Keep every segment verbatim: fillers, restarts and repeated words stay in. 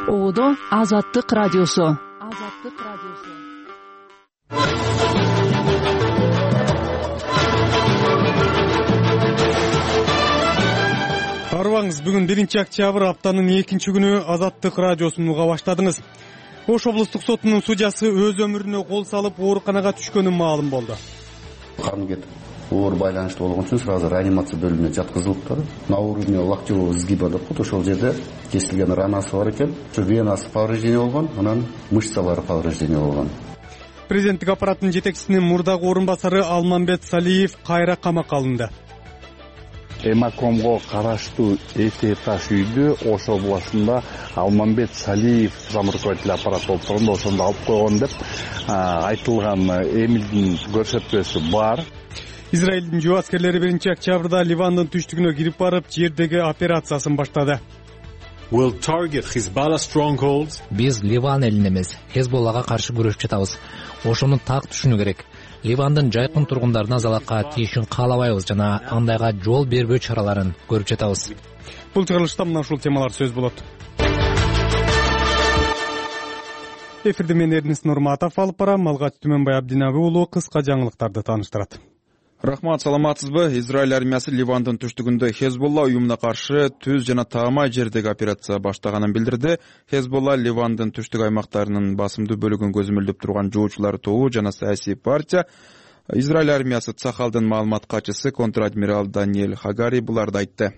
Оодо Азаттык радиосу. Азаттык радиосу. Арыбаңыз, бүгүн биринчи октябрь, аптанын экинчи күнү Азаттык радиосун уга баштадыңыз. Ош облустук сотунун судьясы өз өмүрүнө кол салып ооруканага түшкөнү маалым болду. Каны кетип, оор байланыштуу болгон үчүн сразу реанимация бөлүмүнө жаткызылыптыр. На уровне локтевого сгиба деп коет, ошол жерде кесилген ранасы бар экен. Ошо венасы повреждение болгон, анан мышцалары повреждение болгон. Президенттик аппараттын жетекчисинин мурдагы орун басары Алмамбет Салиев кайра камакка алынды. Эмакомго караштуу эки этаж үйдү Ош областында Алмамбет Салиев зам руководитель аппарат болуп турганда ошондо алып койгон деп айтылган эмилдин көрсөтмөсү бар. Израилдин жөө аскерлери биринчи октябрда Ливандын түштүгүнө кирип барып, жердеги операциясын баштады. Will target Hezbollah strongholds. Биз Ливан элин эмес, Хезболлага каршы күрөшүп жатабыз. Ошону так түшүнүү керек. Ливандын жайкын тургундарына залакка тийишин каалабайбыз жана андайга жол бербөө чараларын көрүп жатабыз. Бул чыгарылышта мына ушул темалар сөз болот. Эфирде мен Эрнис Нурматов алып барам, Малгат Түмөнбай Абдинаби уулу кыска жаңылыктарды тааныштырат. Рахмат, саламатсызбы? Израиль армиясы Ливандын түштүгүндө Хезболла уюмуна каршы түз жана таамай жердеги операция баштаганын билдирди. Хезболла Ливандын түштүк аймактарынын басымдуу бөлүгүн көзөмөлдөп турган жоочулар тобу жана саясий партия. Израиль армиясы Цахалдын маалымат катчысы контр-адмирал Даниэль Хагари буларды айтты.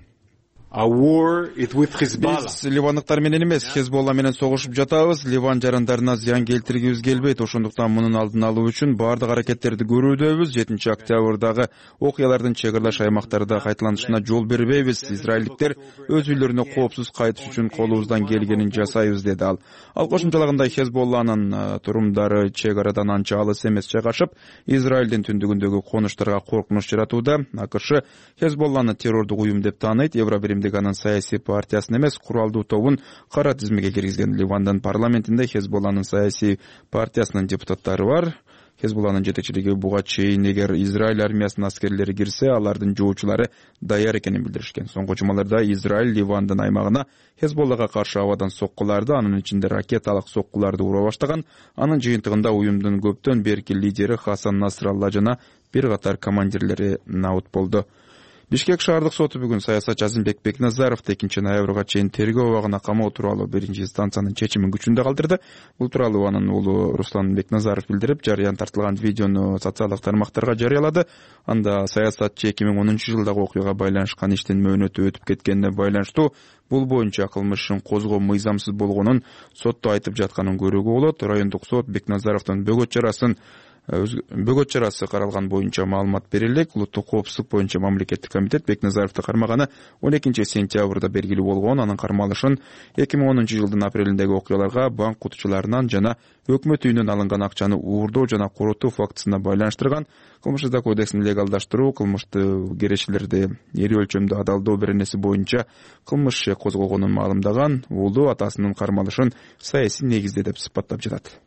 Биз ливандыктар менен эмес, Хезболла менен согушуп жатабыз. Ливан жарандарына зыян келтиргибиз келбейт. Ошондуктан мунун алдын алуу үчүн баардык аракеттерди көрүүдөбүз. жетинчи октябрдагы окуялардын чек аралаш аймактарда кайталанышына жол бербейбиз. Израилдиктер өз үйлөрүнө коопсуз кайтыш үчүн колубуздан келгенин жасайбыз, деди ал. Ал кошумчалагандай Хезболланын турумдары чек арадан анча алыс эмес жайгашып, Израилдин түндүгүндөгү конуштарга коркунуч жаратууда. АКШ Хезболланы террордук уюм деп тааныйт. Евробирим анын саясий партиясын эмес, куралдуу тобун кара тизмеге киргизген. Ливандын парламентинде Хезболланын саясий партиясынын депутаттары бар. Хезболланын жетекчилиги буга чейин эгер Израиль армиясынын аскерлери кирсе, алардын жоочулары даяр экенин билдиришкен. Соңку жумаларда Израиль Ливандын аймагына Хезболлага каршы абадан соккуларды, анын ичинде ракеталык соккуларды ура баштаган. Анын жыйынтыгында уюмдун көптөн берки лидери Хасан Насралла жана бир катар командирлери набыт болду. Бишкек шаардык соту бүгүн саясатчы Азимбек Бекназаровду экинчи ноябрга чейин тергөө абагына камоо тууралуу биринчи инстанциянын чечимин күчүндө калтырды. Бул тууралуу анын уулу Руслан Бекназаров билдирип, жарыян тартылган видеону социалдык тармактарга жарыялады. Анда саясатчы эки миң онунчу жылдагы окуяга байланышкан иштин мөөнөтү өтүп кеткенине байланыштуу бул боюнча кылмышын козгоо мыйзамсыз болгонун сотто айтып жатканын көрүүгө болот. Райондук сот Бекназаровдун бөгөт чарасын бөгөт чарасы каралган боюнча маалымат берилек. Улуттук коопсуздук боюнча мамлекеттик комитет Бекназаровду кармаганы он экинчи сентябрда белгилүү болгон. Анын кармалышын эки миң онунчу жылдын апрелиндеги окуяларга банк кутучуларынан жана өкмөт үйүнөн алынган акчаны уурдоо жана коротуу фактысына байланыштырган. Кылмыш иза кодексин легалдаштыруу, кылмыштуу керешелерди эри өлчөмдө адалдоо беренеси боюнча кылмыш иши козгогонун маалымдаган. Уулу атасынын кармалышын саясий негизде деп сыпаттап жатат.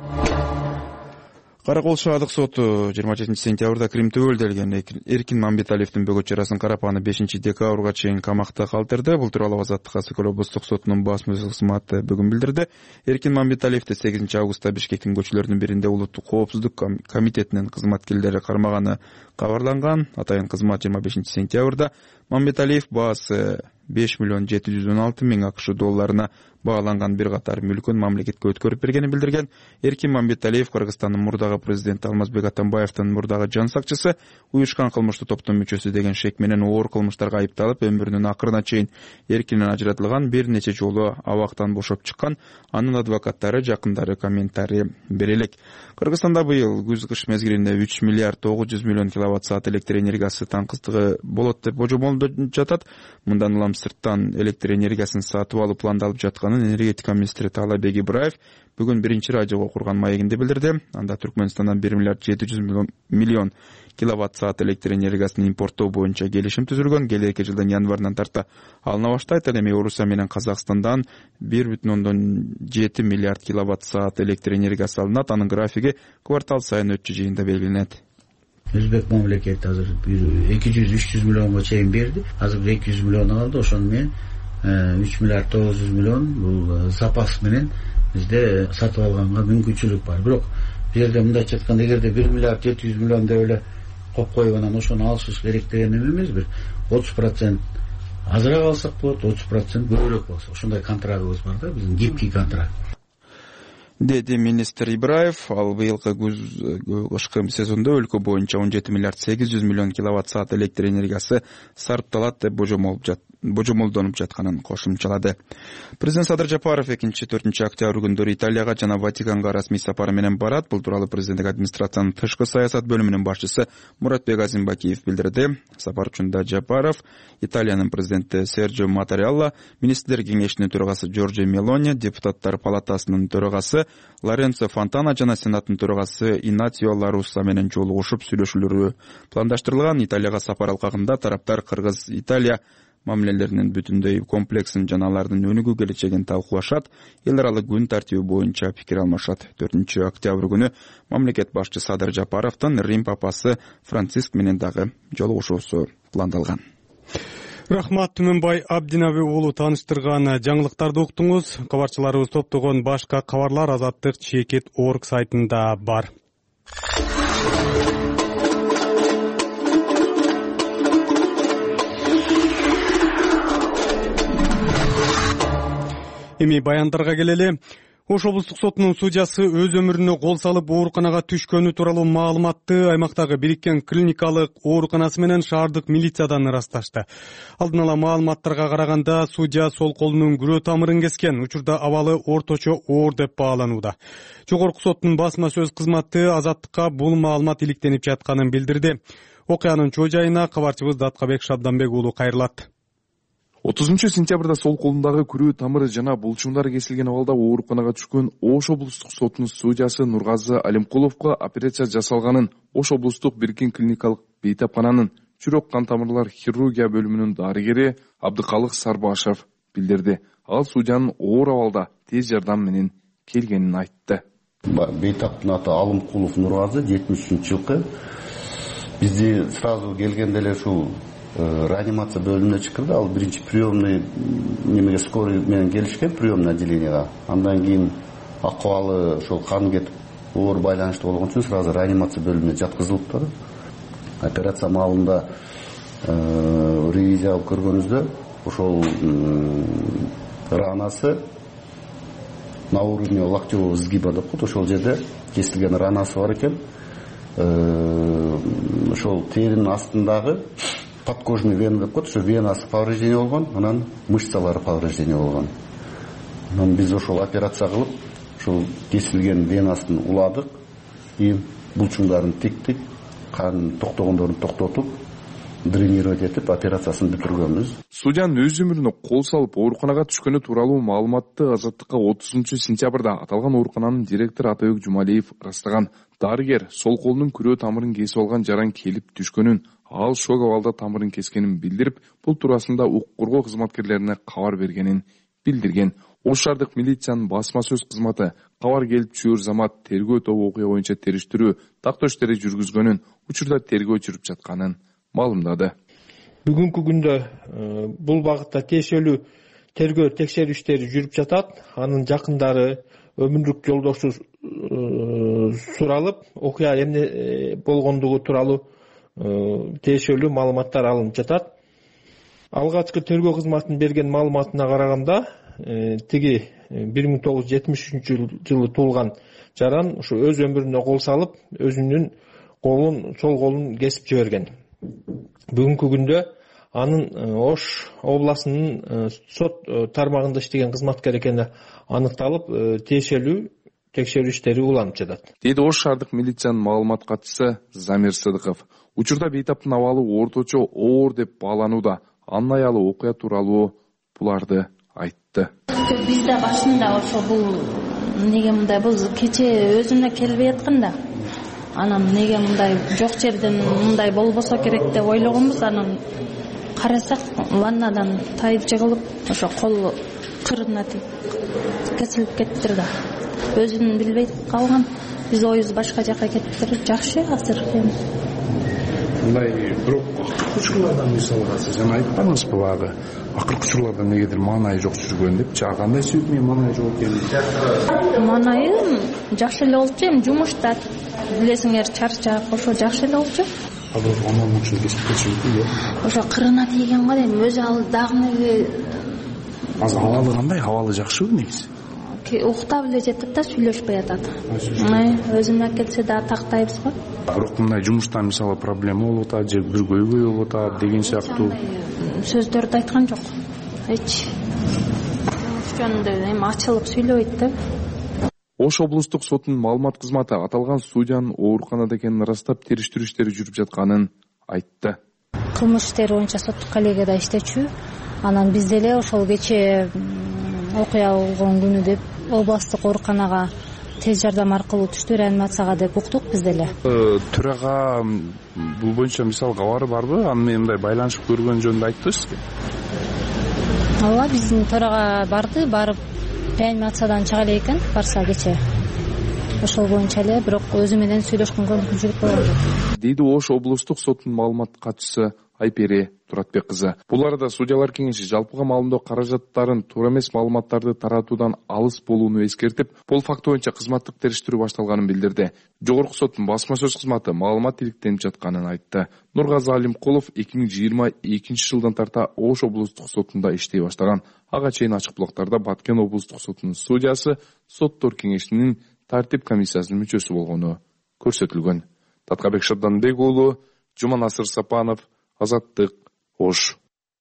Каракол шаардык соту жыйырма жетинчи сентябрда Крим төбөлдөлгөн Эркин Мамбеталиевдин бөгөт чарасын карап, аны бешинчи декабрга чейин камакта калтырды. Бул тууралуу Азаттык Ысык облустук сотунун басма кызматы бүгүн билдирди. Эркин Мамбеталиевди сегизинчи августта Бишкектин көчөлөрүнүн биринде улуттук коопсуздук комитетинин кызматкерлери кармаганы кабарланган. Атайын кызмат жыйырма бешинчи сентябрда Мамбеталиев баасы беш миллион жети жүз он алты миң АКШ долларына бааланган бир катар мүлкүн мамлекетке өткөрүп бергенин билдирген. Эркин Мамбеталиев Кыргызстандын мурдагы президенти Алмазбек Атамбаевдин мурдагы жан сакчысы, уюшкан кылмыштуу топтун мүчөсү деген шек менен оор кылмыштарга айыпталып, өмүрүнүн акырына чейин эркинен ажыратылган, бир нече жолу абактан бошоп чыккан. Анын адвокаттары жакындары комментарий бере элек. Кыргызстанда быйыл күз-кыш мезгилинде үч миллиард тогуз жүз миллион киловатт саат электр энергиясы таңкыстыгы болот деп божомолдоп жатат. Мындан улам сырттан электр энергиясын сатып алуу пландалып жатканын энергетика министри Таалайбек Ибраев бүгүн биринчи радиого курган маегинде билдирди. Анда Түркмөнстандан бир миллиард жети жүз миллион киловатт саат электр энергиясын импорттоо боюнча келишим түзүлгөн. Келеки жылдын январынан тарта алына баштайт. Ал эми Орусия менен Казакстандан бир бүтүн ондон жети миллиард киловатт саат электр энергиясы алынат. Анын графиги квартал сайын өтчү жыйында белгиленет. Өзбек мамлекети азыр эки жүз үч жүз миллионго чейин берди. Азыр эки жүз миллион алды. Ошону менен үч миллиард тогуз жүз миллион бул запас менен бизде сатып алганга мүмкүнчүлүк бар. Бирок бул жерде мындайча айтканда, эгерде бир миллиард жети жүз миллион деп эле коюп коюп анан ошону алышыбыз керек деген эме эмес. Бир отуз процент азыраак алсак болот, отуз процент көбүрөөк болсо. Ошондой контрагыбыз бар да, биздин гибкий контракт. Деди министр Ибраев. Ал быйылкы кышкы сезондо өлкө боюнча он жети миллиард сегиз жүз миллион киловатт саат электр энергиясы сарпталат деп божомолдонуп жатканын кошумчалады. Президент Садыр Жапаров экинчи төртүнчү октябрь күндөрү Италияга жана Ватиканга расмий сапары менен барат. Бул тууралуу президенттик администрациянын тышкы саясат бөлүмүнүн башчысы Муратбек Азимбакиев билдирди. Сапар учунда Жапаров Италиянын президенти Серджио Маттарелла, министрлер кеңешинин төрагасы Джорджо Мелони, депутаттар палатасынын төрагасы Лоренцо Фонтана жана сенаттын төрагасы Инацио Ларусса менен жолугушуп сүйлөшүүлөрү пландаштырылган. Италияга сапар алкагында тараптар Кыргыз-Италия мамилелеринин бүтүндөй комплексин жана алардын өнүгүү келечегин талкуулашат. Эл аралык күн тартиби боюнча пикир алмашат. төртүнчү октябрь күнү мамлекет башчысы Садыр Жапаровдун Рим папасы Франциск менен дагы жолугушуусу пландалган. Рахмат, Түмөнбай Абдинаби уулу тааныштырган жаңылыктарды уктуңуз. Кабарчыларыбыз топтогон башка кабарлар Азаттык чекит точка орг сайтында бар. Эми баяндарга келели. Ош облустук сотунун судьясы өз өмүрүнө кол салып ооруканага түшкөнү тууралуу маалыматты аймактагы бириккен клиникалык ооруканасы менен шаардык милициядан ырасташты. Алдын ала маалыматтарга караганда судья сол колунун күрөө тамырын кескен. Учурда абалы орточо оор деп бааланууда. Жогорку соттун басма сөз кызматы Азаттыкка бул маалымат иликтенип жатканын билдирди. Окуянын чоо жайына кабарчыбыз Даткабек Шабданбек уулу кайрылат. отузунчу сентябрда сол колундагы күрөө тамыры жана булчуңдары кесилген абалда ооруканага түшкөн Ош облустук сотунун судьясы Нургазы Алимкуловго операция жасалганын Ош облустук бириккен клиникалык бейтапкананын жүрөк кан тамырлар хирургия бөлүмүнүн дарыгери Абдыкалык Сарбашев билдирди. Ал судьянын оор абалда тез жардам менен келгенин айтты. Бейтаптын аты Алимкулов Нургазы, жетимиш үчүнчү жылкы. Бизди сразу келгенде эле ушул реанимация бөлүмүнө чакырды. Ал биринчи приемный немеге скорый менен келишкен, приемный отделенияга. Андан кийин акыбалы ошол кан кетип оор байланыштуу болгон үчүн сразу реанимация бөлүмүнө жаткызылыптыр. Операция маалында ревизия алып көргөнүздө ошол ранасы на уровне локтевого сгиба деп коет. Ошол жерде кесилген ранасы бар экен. Ошол теринин астындагы подкожный вена деп коет. Ошо венасы повреждение болгон, анан мышцалары повреждение болгон. Анан биз ошол операция кылып, ошол кесилген венасын уладык, и булчуңдарын тиктик, кан токтогондорун токтотуп, дренировать этип операциясын бүтүргөнбүз. Судьянын өз өмүрүнө кол салып ооруканага түшкөнү тууралуу маалыматты Азаттыкка отузунчу сентябрда аталган оорукананын директору Атабек Жумалиев ырастаган. Дарыгер сол колунун күрөө тамырын кесип алган жаран келип түшкөнүн, ал шок абалда тамырын кескенин билдирип, бул туурасында укук коргоо кызматкерлерине кабар бергенин билдирген. Ош шаардык милициянын басма сөз кызматы кабар келип түшөр замат тергөө тобу окуя боюнча териштирүү тактоо иштери жүргүзгөнүн, учурда тергөө жүрүп жатканын маалымдады. Бүгүнкү күндө бул багытта тиешелүү тергөө текшерүү иштери жүрүп жатат. Анын жакындары, өмүрлүк жолдошу суралып, окуя эмне болгондугу тууралуу тиешелүү маалыматтар алынып жатат. Алгачкы тергөө кызматынын берген маалыматына караганда, тиги бир миң тогуз жүз жетимиш үчүнчү жылы туулган жаран ушу өз өмүрүнө кол салып, өзүнүн колун, сол колун кесип жиберген. Бүгүнкү күндө анын Ош областынын сот тармагында иштеген кызматкер экени аныкталып, тиешелүү текшерүү иштери уланып жатат. Деди Ош шаардык милициянын маалымат катчысы Замир Сыдыков. Учурда бейтаптын абалы орточо оор деп бааланууда. Анын аялы окуя тууралуу буларды айтты. Бизде башында ошо бул неге мындай, бул кече өзүнө келбей атканда, анан неге мындай жок жерден мындай болбосо керек деп ойлогонбуз. Анан карасак ваннадан тай жыгылып, ошо кол кырына кесилип кетиптир да. Өзүн билбей калган. Биз оюбуз башка жака кетиптир. Жакшы азыр эми. Мындай бирок кучкулардан мисалга сиз жана айтпаңызбы багы акыркы учурларда негедир маанайы жок жүргөн депчи, а кандай себеп менен маанайы жок экен? Маанайы жакшы эле болчу, эми жумушта билесиңер чарчак, ошо жакшы эле болчу. Азыр анан ушул кесип кетиши мүмкүн. Ошо кырына тийген го дейм, өзү ал дагы азыр абалы кандай? Абалы жакшыбы негизи? Уктап эле жатат да, сүйлөшпөй атат. Өзүнө келсе да тактайбыз го. Бирок мындай жумуштан мисалы проблема болуп атат же бир көйгөй болуп атат деген сыяктуу сөздөрдү айткан жок. Эч жөнүндө эми ачылып сүйлөбөйт да. Ош облустук сотунун маалымат кызматы аталган судьянын ооруканада экенин ырастап териштирүү иштери жүрүп жатканын айтты. Кылмыш иштери боюнча соттук коллегияда иштечү. Анан биз деле ошол кечээ окуя болгон күнү деп областтык ооруканага тез жардам аркылуу түштү, реанимацияга деп уктук биз деле. Төрага бул боюнча мисалы кабары барбы? Аны менен мындай байланышып көргөн жөнүндө айттыңызбы? Ооба, биздин төрага барды, барып реанимациядан чыга элек экен, барса кечээ. Ошол боюнча эле, бирок өзү менен сүйлөшкөнгө мүмкүнчүлүк болгон жок. Дейди Ош облустук сотунун маалымат катчысы Айпери Туратбек кызы. Бул арада судьялар кеңеши жалпыга маалымдоо каражаттарын туура эмес маалыматтарды таратуудан алыс болууну эскертип, бул факт боюнча кызматтык териштирүү башталганын билдирди. Жогорку соттун басма сөз кызматы маалымат иликтенип жатканын айтты. Нургазы Алимкулов эки миң жыйырма экинчи жылдан тарта Ош облустук сотунда иштей баштаган. Ага чейин ачык булактарда Баткен облустук сотунун судьясы, соттор кеңешинин тартип комиссиясынын мүчөсү болгону көрсөтүлгөн. Таткабек Шарданбек уулу, Жуманасыр Сапанов, Азаттык, Ош.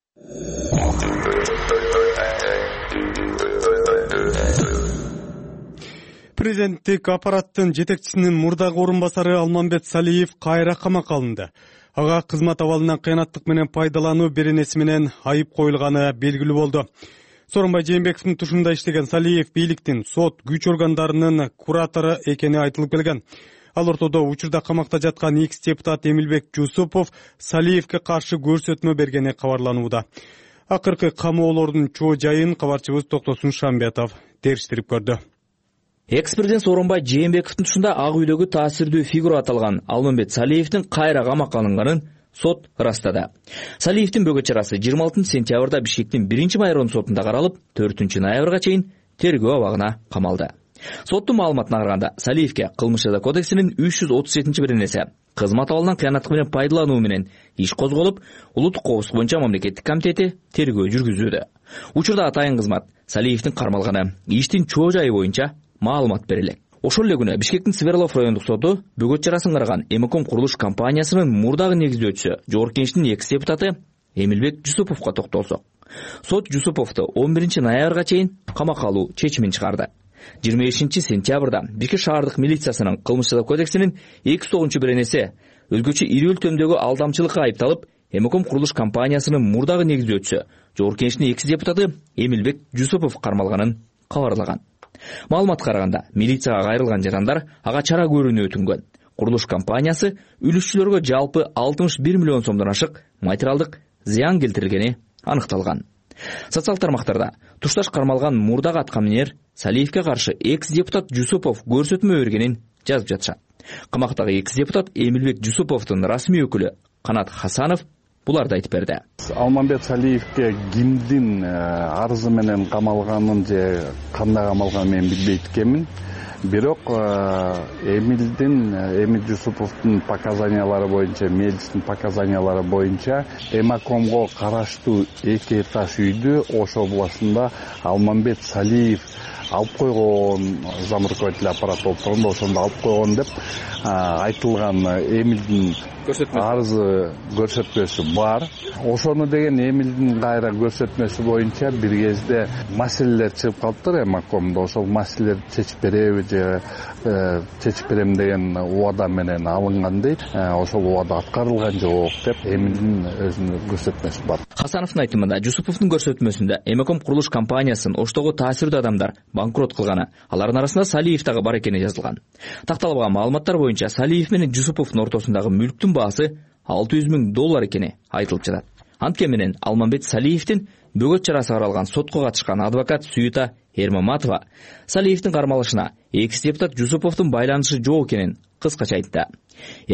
Президенттик аппараттын жетекчисинин мурдагы орун басары Алмамбет Салиев кайра камакка алынды. Ага кызмат абалынан кыянаттык менен пайдалануу беренеси менен айып коюлганы белгилүү болду. Сооронбай Жээнбековдун тушунда иштеген Салиев бийликтин сот күч органдарынын куратору экени айтылып келген. Ал ортодо учурда камакта жаткан экс депутат Эмилбек Жусупов Салиевке каршы көрсөтмө бергени кабарланууда. Акыркы камоолордун чоо жайын кабарчыбыз Токтосун Шамбетов териштирип көрдү. Экс-президент Сооронбай Жээнбековдун тушунда Ак үйдөгү таасирдүү фигура аталган Алмамбет Салиевдин кайра камакка алынганын сот ырастады. Салиевдин бөгөт чарасы жыйырма алтынчы сентябрда Бишкектин биринчи майрон сотунда каралып, төртүнчү ноябрга чейин тергөө абагына камалды. Соттун маалыматына караганда, Салиевке кылмыш жаза кодексинин үч жүз отуз жетинчи беренеси кызмат абалынан кыянаттык менен пайдалануу менен иш козголуп, улуттук коопсуздук боюнча мамлекеттик комитети тергөө жүргүзүүдө. Учурда атайын кызмат Салиевдин кармалганы, иштин чоо жайы боюнча маалымат берилет. Ошол эле күнү Бишкектин Сверлов райондук соду бөгөт чарасын караган Эмеком курулуш компаниясынын мурдагы негиздөөчүсү, жогорку кеңештин экс депутаты Эмилбек Жусуповго токтолсок. Сот Жусуповду он биринчи ноябрга чейин камакка алуу чечимин чыгарды. жыйырма бешинчи сентябрда Бишкек шаардык милициясынын кылмыш жаза кодексинин эки жүз тогузунчу беренеси өзгөчө ири өлчөмдөгү алдамчылыкка айыпталып, Эмеком курулуш компаниясынын мурдагы негиздөөчүсү, жогорку кеңештин экс депутаты Эмилбек Жусупов кармалганын кабарлаган. Маалыматка караганда, милицияга кайрылган жарандар ага чара көрүүнү өтүнгөн. Курулуш компаниясы үлүшчүлөргө жалпы алтымыш бир миллион сомдон ашык материалдык зыян келтирилгени аныкталган. Социал тармактарда тушташ кармалган мурдагы аткаминер Салиевке каршы экс-депутат Жусупов көрсөтмө бергенин жазып жатышат. Камактагы экс-депутат Эмилбек Жусуповдун расмий өкүлү Канат Хасанов буларды айтып берди. Алмамбет Салиевке кимдин арызы менен камалганын же кандай камалганын мен билбейт экенмин. Бирок Эмилдин, Эмил Жусуповдун показаниялары боюнча, мелдистин показаниялары боюнча Эмакомго караштуу эки этаж үйдү Ош областында Алмамбет Салиев алып койгон, зам руководитель аппарат болуп турганда ошондо алып койгон деп айтылган Эмилдин арызы көрсөтмөсү бар. Ошону деген Эмилдин кайра көрсөтмөсү боюнча бир кезде маселелер чыгып калыптыр Эмакомдо. Ошол маселелерди чечип береби же чечип берем деген убада менен алынган дейт. Ошол убада аткарылган жок деп Эмилдин өзүнүн көрсөтмөсү бар. Хасановдун айтымында Жусуповдун көрсөтмөсүндө Эмеком курулуш компаниясынын Оштогу таасирдүү адамдар банкрот кылганы, алардын арасында Салиев дагы бар экени жазылган. Такталган маалыматтар боюнча Салиев менен Жусуповдун ортосундагы мүлктүн баасы алты жүз миң доллар экени айтылып жатат. Анткени менен Алмамбет Салиевдин бөгөт чарасы каралган сотко катышкан адвокат Сүйүта Эрмаматова Салиевдин кармалышына экс-депутат Жусуповдун байланышы жок экенин кыскача айтты.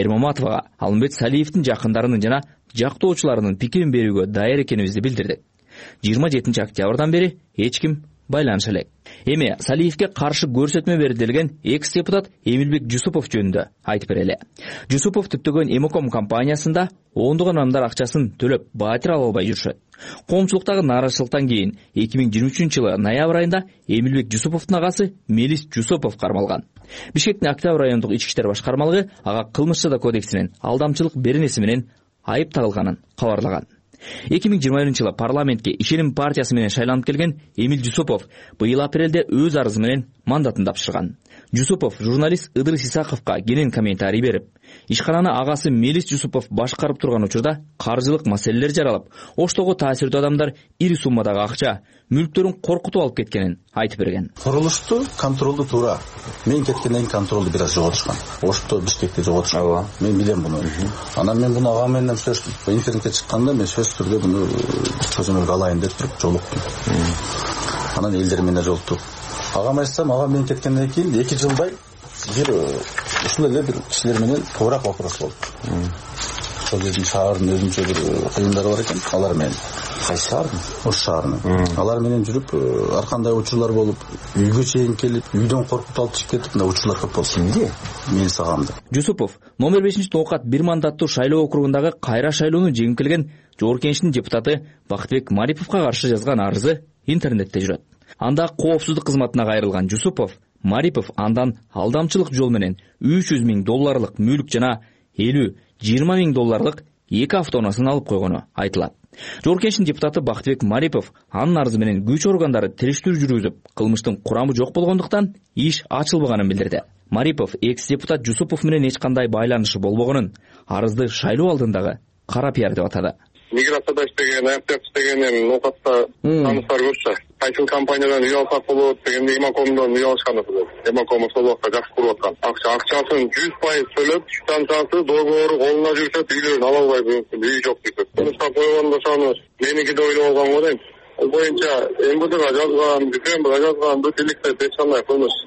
Эрмаматовага Алмамбет Салиевдин жакындарынын жана жактоочуларынын пикирин берүүгө даяр экенибизди билдирдик. жыйырма жетинчи октябрдан бери эч ким байланыша элек. Эми Салиевке каршы көрсөтмө берилген экс депутат Эмилбек Жусупов жөнүндө айтып берели. Жусупов түптөгөн Эмоком компаниясында ондогон адамдар акчасын төлөп батир ала албай жүрүшөт. Коомчулуктагы нааразычылыктан кийин эки миң жыйырма үчүнчү жылы ноябрь айында Эмилбек Жусуповдун агасы Мелис Жусупов кармалган. Бишкектин Октябрь райондук ички иштер башкармалыгы ага кылмыш жаза кодексинин алдамчылык беренеси менен айып тагылганын кабарлаган. эки миң жыйырма биринчи жылы парламентке Ишеним партиясы менен шайланып келген Эмил Жусупов быйыл апрелде өз арызы менен мандатын тапшырган. Жусупов журналист Ыдырыс Исаковго кенен комментарий берип, ишкананы агасы Мелис Жусупов башкарып турган учурда каржылык маселелер жаралып, оштогу таасирдүү адамдар ири суммадагы акча, мүлктөрүн коркутуп алып кеткенин айтып берген. Курулушту контролду туура. Мен кеткенден кийин контролду бир аз жоготушкан. Ошто Бишкекте жоготушкан. Мен билем буну. Анан мен буну ага менен сөз интернетке чыкканда мен сөз түрдө буну көзөмөлгө алайын деп туруп жолуктум. Анан элдер менен жолуктук. Агам айтсам, ага мен кеткенден кийин эки жылдай бир ушул эле бир кишилер менен туура вопрос болду. Ошол жердин шаардын өзүнчө бир кыйындары бар экен. Алар менен кайсы шаардын? Ош шаарынын. Алар менен жүрүп, ар кандай учурлар болуп, үйгө чейин келип, үйдөн коркутуп алып чыгып кетип, мына учурлар көп болду. Кимди? Мен сагамды. Жусупов номер бешинчи Тоокат бир мандаттуу шайлоо округундагы кайра шайлоону жеңип келген Жогорку Кеңештин депутаты Бактыбек Мариповго каршы жазган арызы интернетте жүрөт. Анда коопсуздук кызматына кайрылган Жусупов, Марипов андан алдамчылык жол менен үч жүз миң долларлык мүлк жана элүү жыйырма миң долларлык эки автонаасын алып койгону айтылат. Жогорку Кеңештин депутаты Бактыбек Марипов анын арызы менен күч органдары териштирүү жүргүзүп, кылмыштын курамы жок болгондуктан иш ачылбаганын билдирди. Марипов экс депутат Жусупов менен эч кандай байланышы болбогонун, арызды шайлоо алдындагы кара пиар деп атады. Миграцияда иштеген, АФТ иштеген нокатта таныштар көп да. Кайсы компаниядан үй алсак болот деген Эмокомдон үй алышкан болот. Эмоком ошол убакта жакшы куруп аткан. Акча акчасын жүз пайыз төлөп, станциясы договору колуна жүрсөт, үйлөрүн ала албай жүрүп, үй жок дейт. Сунуштап койгондо ошону меники да ойлоп алган го дейм. Ал боюнча МВДга жазган, ДКМга жазган, бүтүлүктө эч кандай кылмыш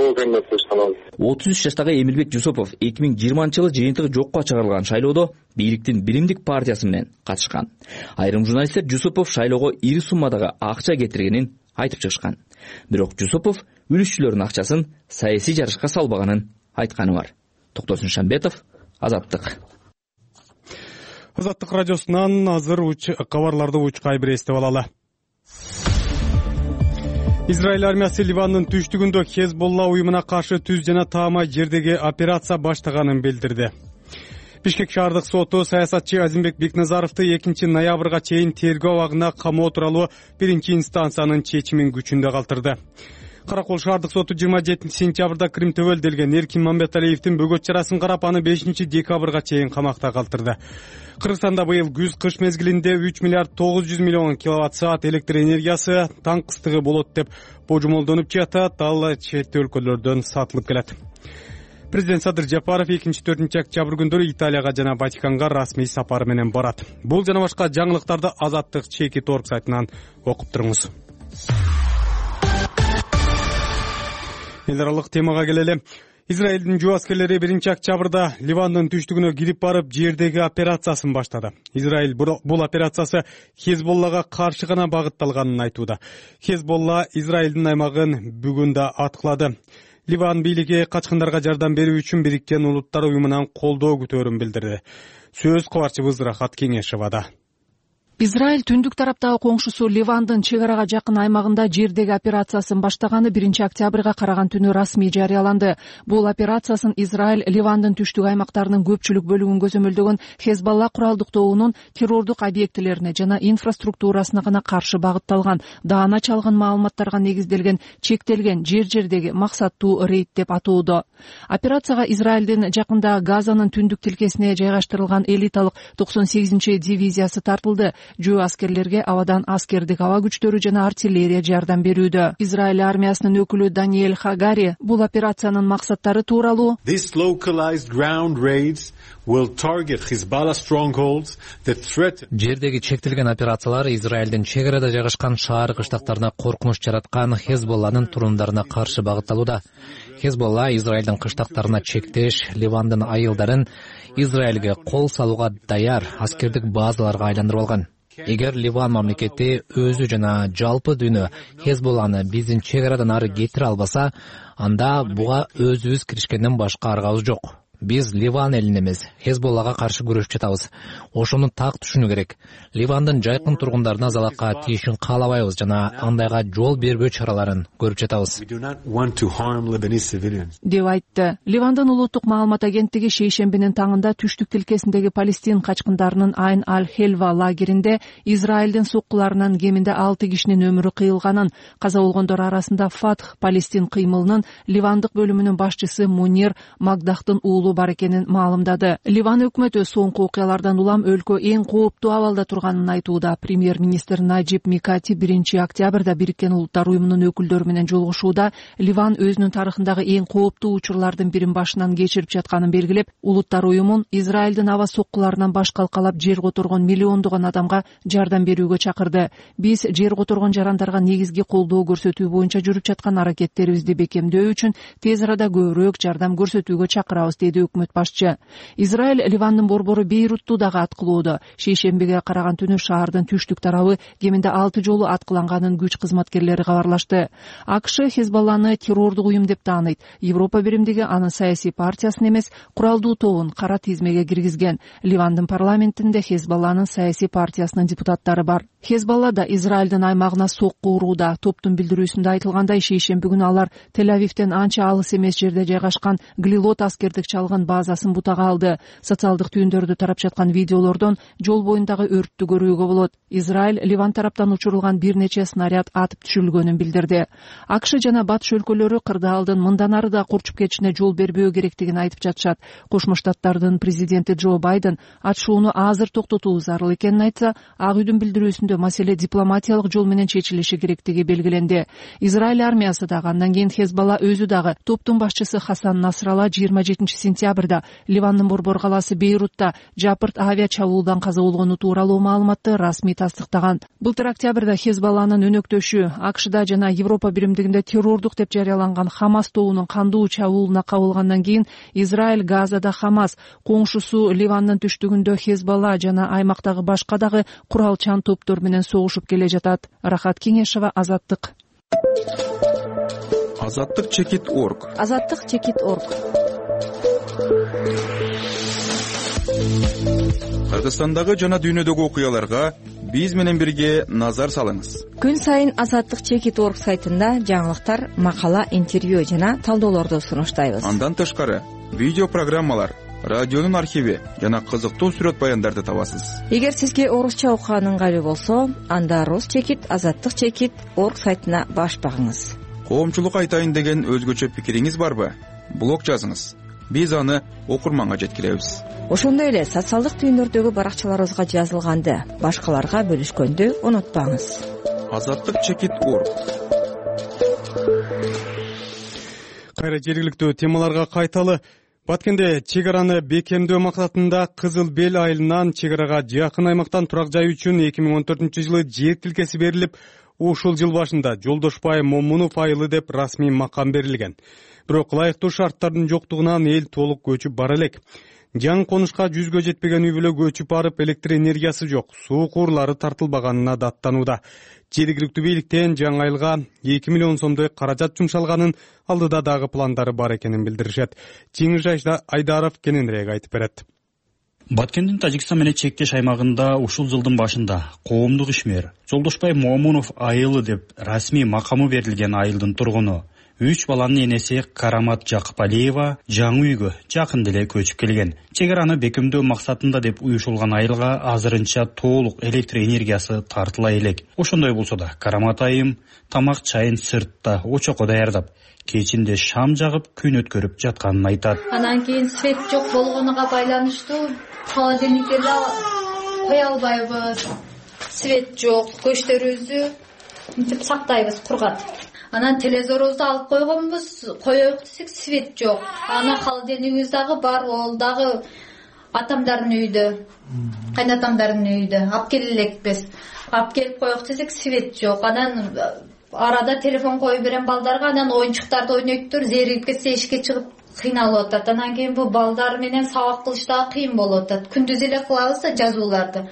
отуз үч жаштагы Эмилбек Жусупов эки миң жыйырманчы жылы жыйынтыгы жокко чыгарылган шайлоодо бийликтин Биримдик партиясы менен катышкан. Айрым журналисттер Жусупов шайлоого ири суммадагы акча кетиргенин айтып чыгышкан. Бирок Жусупов үлүшчүлөрдүн акчасын саясий жарышка салбаганын айтканы бар. Токтосун Шамбетов, Азаттык. Азаттык радиосунан азыр кабарларды учкай бир эстеп алалы. Израиль армиясы Ливандын түштүгүндө Хезболла уюмуна каршы түз жана таама жердеги операция баштаганын билдирди. Бишкек шаардык соту саясатчы Азимбек Бекназаровду экинчи ноябрга чейин тергөө абагына камоо тууралуу биринчи инстанциянын чечимин күчүндө калтырды. Каракол шаардык соту жыйырма жетинчи сентябрда Крим төбөлдөлгөн Эркин Мамбеталиевдин бөгөт чарасын карап, аны бешинчи декабрга чейин камакта калтырды. Кыргызстанда быйыл күз-кыш мезгилинде үч миллиард тогуз жүз миллион киловатт саат электр энергиясы таң ыстыгы болот деп божомолдонуп жатат, ал чет өлкөлөрдөн сатылып келет. Президент Садыр Жапаров экинчи төртүнчү октябрь күндөрү Италияга жана Ватиканга расмий сапар менен барат. Бул жана башка жаңылыктарды Азаттык чеки торг сайтынан окуп туруңуз. Эл аралык темага келели. Израилдин жөө аскерлери биринчи октябрда Ливандын түштүгүнө кирип барып, жердеги операциясын баштады. Израиль бул операциясы Хезболлага каршы гана багытталганын айтууда. Хезболла Израилдин аймагын бүгүн да аткылады. Ливан бийлиги качкындарга жардам берүү үчүн Бириккен Улуттар уюмунан колдоо күтөөрүн билдирди. Сөз кабарчыбыз Рахат Кеңешевада. Израиль түндүк тараптагы коңшусу Ливандын чек арага жакын аймагында жердеги операциясын баштаганы биринчи октябрга караган түнү расмий жарыяланды. Бул операциясын Израиль Ливандын түштүк аймактарынын көпчүлүк бөлүгүн көзөмөлдөгөн Хезболла куралдык тобунун террордук объектилерине жана инфраструктурасына гана каршы багытталган, даана чалган маалыматтарга негизделген чектелген жер-жердеги максаттуу рейд деп атоодо. Операцияга Израилдин жакында Газанын түндүк тилкесине жайгаштырылган элиталык токсон сегизинчи дивизиясы тартылды. Жөө аскерлерге абадан аскердик аба күчтөрү жана артиллерия жардам берүүдө. Израиль армиясынын өкүлү Даниэль Хагари бул операциянын максаттары тууралуу These localized ground raids will target Hezbollah strongholds that threaten. Жердеги чектелген операциялар Израилдин чек арада жайгашкан шаар кыштактарына коркунуч жараткан Хезболланын турумдарына каршы багытталууда. Хезболла Израилдин кыштактарына чектеш, Ливандын айылдарын Израилге кол салууга даяр аскердик базаларга айландырып алган. эгер Ливан мамлекети өзү жана жалпы дүйнө Хезболланы биздин чек арадан ары кетире албаса, анда буга өзүбүз киришкенден башка аргабыз жок. Биз Ливан элин эмес, Хезболлага каршы күрөшүп жатабыз. Ошону так түшүнүү керек. Ливандын жайкын тургундарына залакка тийишин каалабайбыз жана андайга жол бербөө чараларын көрүп жатабыз, деп айтты. Ливандын улуттук маалымат агенттиги шейшембинин таңында түштүк тилкесиндеги Палестин качкындарынын Айн аль-Хелва лагеринде Израилдин соккуларынан кеминде алты кишинин өмүрү кыйылганын, каза болгондор арасында Фатх Палестин кыймылынын Ливандык бөлүмүнүн башчысы Мунир Магдахтын уулу бар экенин маалымдады. Ливан өкмөтү соңку окуялардан улам өлкө эң кооптуу абалда турганын айтууда. Премьер-министр Наджиб Микати биринчи октябрда Бириккен Улуттар уюмунун өкүлдөрү менен жолугушууда Ливан өзүнүн тарыхындагы эң кооптуу учурлардын бирин башынан кечирип жатканын белгилеп, Улуттар уюмун Израилдин аба соккуларынан баш калкалап жер которгон миллиондогон адамга жардам берүүгө чакырды. Биз жер которгон жарандарга негизги колдоо көрсөтүү боюнча жүрүп жаткан аракеттерибизди бекемдөө үчүн тез арада көбүрөөк жардам көрсөтүүгө чакырабыз, деди өкмөт башчы. Израиль Ливандын борбору Бейрутту дагы аткылоодо. Шейшембиге караган түнү шаардын түштүк тарабы кеминде алты жолу аткыланганын күч кызматкерлери кабарлашты. АКШ Хезболланы террордук уюм деп тааныйт. Европа биримдиги анын саясий партиясын эмес, куралдуу тобун кара тизмеге киргизген. Ливандын парламентинде Хезболланын саясий партиясынын депутаттары бар. Хезболла да Израилдин аймагына сокку урууда. Топтун билдирүүсүндө айтылгандай, шейшемби күнү алар Тель-Авивден анча алыс эмес жерде жайгашкан Глилот аскердик чалгын базасын бутага алды. Социалдык түйүндөрдө тарап жаткан видеолордон жол боюндагы өрттү көрүүгө болот. Израиль Ливан тараптан учурулган бир нече снаряд атып түшүрүлгөнүн билдирди. АКШ жана батыш өлкөлөрү кырдаалдын мындан ары да курчуп кетишине жол бербөө керектигин айтып жатышат. Кошмо Штаттардын президенти Джо Байден атышууну азыр токтотуу зарыл экенин айтса, Ак үйдүн билдирүүсүндө маселе дипломатиялык жол менен чечилиши керектиги белгиленди. Израиль армиясы дагы, андан кийин Хезболла өзү дагы топтун башчысы Хасан Насралла жыйырма жетинчи сентябрда Ливандын борбор калаасы Бейрутта жапырт авиа чабуулдан каза болгону тууралуу маалыматты расмий тастыктаган. Былтыр октябрда Хезболланын өнөктөшү АКШда жана Европа биримдигинде террордук деп жарыяланган Хамас тобунун кандуу чабуулуна кабылгандан кийин Израиль Газада Хамас, коңшусу Ливандын түштүгүндө Хезболла жана аймактагы башка дагы куралчан топтор менен согушуп келе жатат. Рахат Кеңешева, Азаттык. Азаттык чекит орг. Азаттык чекит орг. Кыргызстандагы жана дүйнөдөгү окуяларга биз менен бирге назар салыңыз. Күн сайын Азаттык чекит орг сайтында жаңылыктар, макала, интервью жана талдоолорду сунуштайбыз. Андан тышкары видео программалар, радионун архиви жана кызыктуу сүрөт баяндарды табасыз. Эгер сизге орусча окуган ыңгайлуу болсо, анда Рус чекит Азаттык чекит орг сайтына баш багыңыз. Коомчулук айтайын деген өзгөчө пикириңиз барбы? Блог жазыңыз. Биз аны окурманга жеткиребиз. Ошондой эле социалдык түйүндөрдөгү баракчаларыбызга жазылганды башкаларга бөлүшкөндү унутпаңыз. Азаттык чекит орг. Кайра жергиликтүү темаларга кайталы. Баткенде чек араны бекемдөө максатында Кызыл Бел айылынан чек арага жакын аймактан турак жай үчүн эки миң он төртүнчү жылы жер тилкеси берилип, ушул жыл башында Жолдошбай Момунов айылы деп расмий макам берилген. Бирок ылайыктуу шарттардын жоктугунан эл толук көчүп бара элек. Жаңы конушка жүзгө жетпеген үй бүлө көчүп барып, электр энергиясы жок, суу куурлары тартылбаганына даттанууда. Жергиликтүү бийликтен жаңы айылга эки миллион сомдой каражат жумшалганын, алдыда дагы пландары бар экенин билдиришет. Жеңиш Айдаров кененирээк айтып берет. Баткендин Тажикстан менен чектеш аймагында ушул жылдын башында коомдук ишмер Жолдошбай Момунов айылы деп расмий макамы берилген айылдын тургуну үч баланын энеси Карамат Жакыпалиева жаңы үйгө жакын деле көчүп келген. Чек араны бекемдөө максатында деп уюшулган айылга азырынча толук электр энергиясы тартыла элек. Ошондой болсо да Карамат айым тамак чайын сыртта очокко даярдап, кечинде шам жагып күн өткөрүп жатканын айтат. Анан кийин свет жок болгонуга байланыштуу холодильниктерди кое албайбыз. Свет жок, көчтөрүбүздү мынтип сактайбыз кургат. Анан телевизорубузду алып койгонбуз, коёюк десек свет жок. Анан холодильнигибиз дагы бар, ол дагы атамдардын үйдө, кайнатамдардын үйдө. Алып келе элекпиз. Алып келип коёк десек свет жок. Анан арада телефон коюп берем балдарга, анан оюнчуктарды ойнойттур, зерип кетсе эшикке чыгып кыйналып атат. Анан кийин бул балдар менен сабак кылыш дагы кыйын болуп атат. Күндүз эле кылабыз да жазууларды.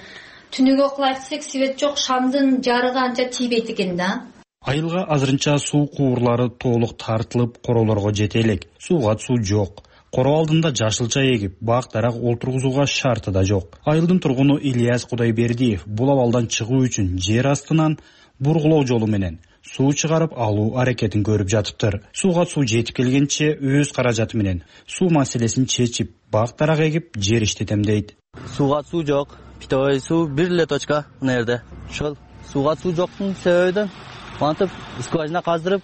түнүгө окула айтсак свет жок, шамдын жарыгы анча тийбейт экен да. Айылга азырынча суу куурлары толук тартылып, королорго жете элек. Сууга суу жок. Короо алдында жашылча эгип, бак дарак олтургузууга шарты да жок. Айылдын тургуну Ильяс Кудайбердиев бул абалдан чыгуу үчүн жер астынан бургулоо жолу менен суу чыгарып алуу аракетин көрүп жатыптыр. Сууга суу жетип келгенче өз каражаты менен суу маселесин чечип, бак дарак эгип, жер иштетем дейт. Сууга суу жок. Питой суу бир эле точка мына жерде. Ошол сууга суу жоктун себебинен антып скважина каздырып,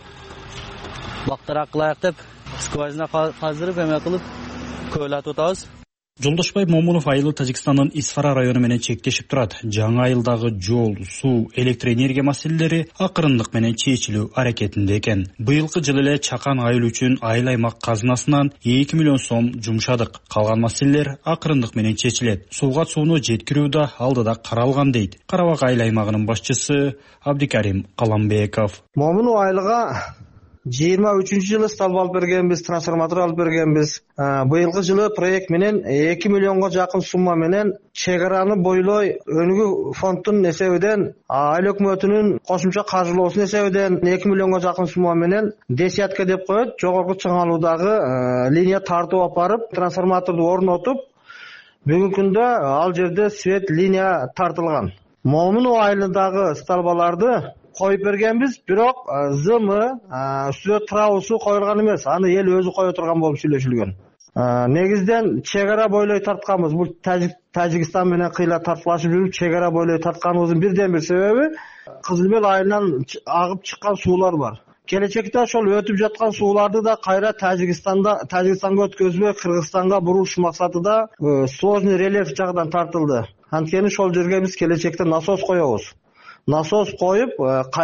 бак дарак кылайык деп скважина каздырып эме кылып көөлатып атабыз. Жолдошбай Момунов айылы Тажикстандын Исфара району менен чектешип турат. Жаңы айылдагы жол, суу, электр энергия маселелери акырындык менен чечилүү аракетинде экен. Быйылкы жылы эле Чакан айыл үчүн айыл аймак казынасынан эки миллион сом жумшадык. Калган маселелер акырындык менен чечилет. Сууга сууну жеткирүү да алдыда каралган дейт. Карабак айыл аймагынын башчысы Абдикарим Каламбеков. Момунов айылга жыйырма үчүнчү жылы столб алып бергенбиз, трансформатор алып бергенбиз. Быйылкы жылы проект менен эки миллионго жакын сумма менен чек араны бойлой өнүгүү фондунун эсебинен, айыл өкмөтүнүн кошумча каржылоосунун эсебинен эки миллионго жакын сумма менен десятка деп коет, жогорку чыңалуудагы линия тартып алып барып, трансформаторду орнотуп, бүгүнкү күндө ал жерде свет линия тартылган. Момунов айылындагы столбаларды коюп бергенбиз, бирок зымы, үстүнө траусу коюлган эмес. Аны эл өзү кое турган болуп сүйлөшүлгөн. Негизден чек ара бойлой тартканбыз. Бул Тажикстан менен кыйла тартылашып жүрүп, чек ара бойлой тартканыбыздын бирден бир себеби Кызылбел айылынан агып чыккан суулар бар. Келечекте ошол өтүп жаткан сууларды да кайра Тажикстанда, Тажикстанга өткөзбөй, Кыргызстанга буруш максатында сложный рельеф жагынан тартылды. Анткени ошол жерге биз келечекте насос коебуз. Насос коюп,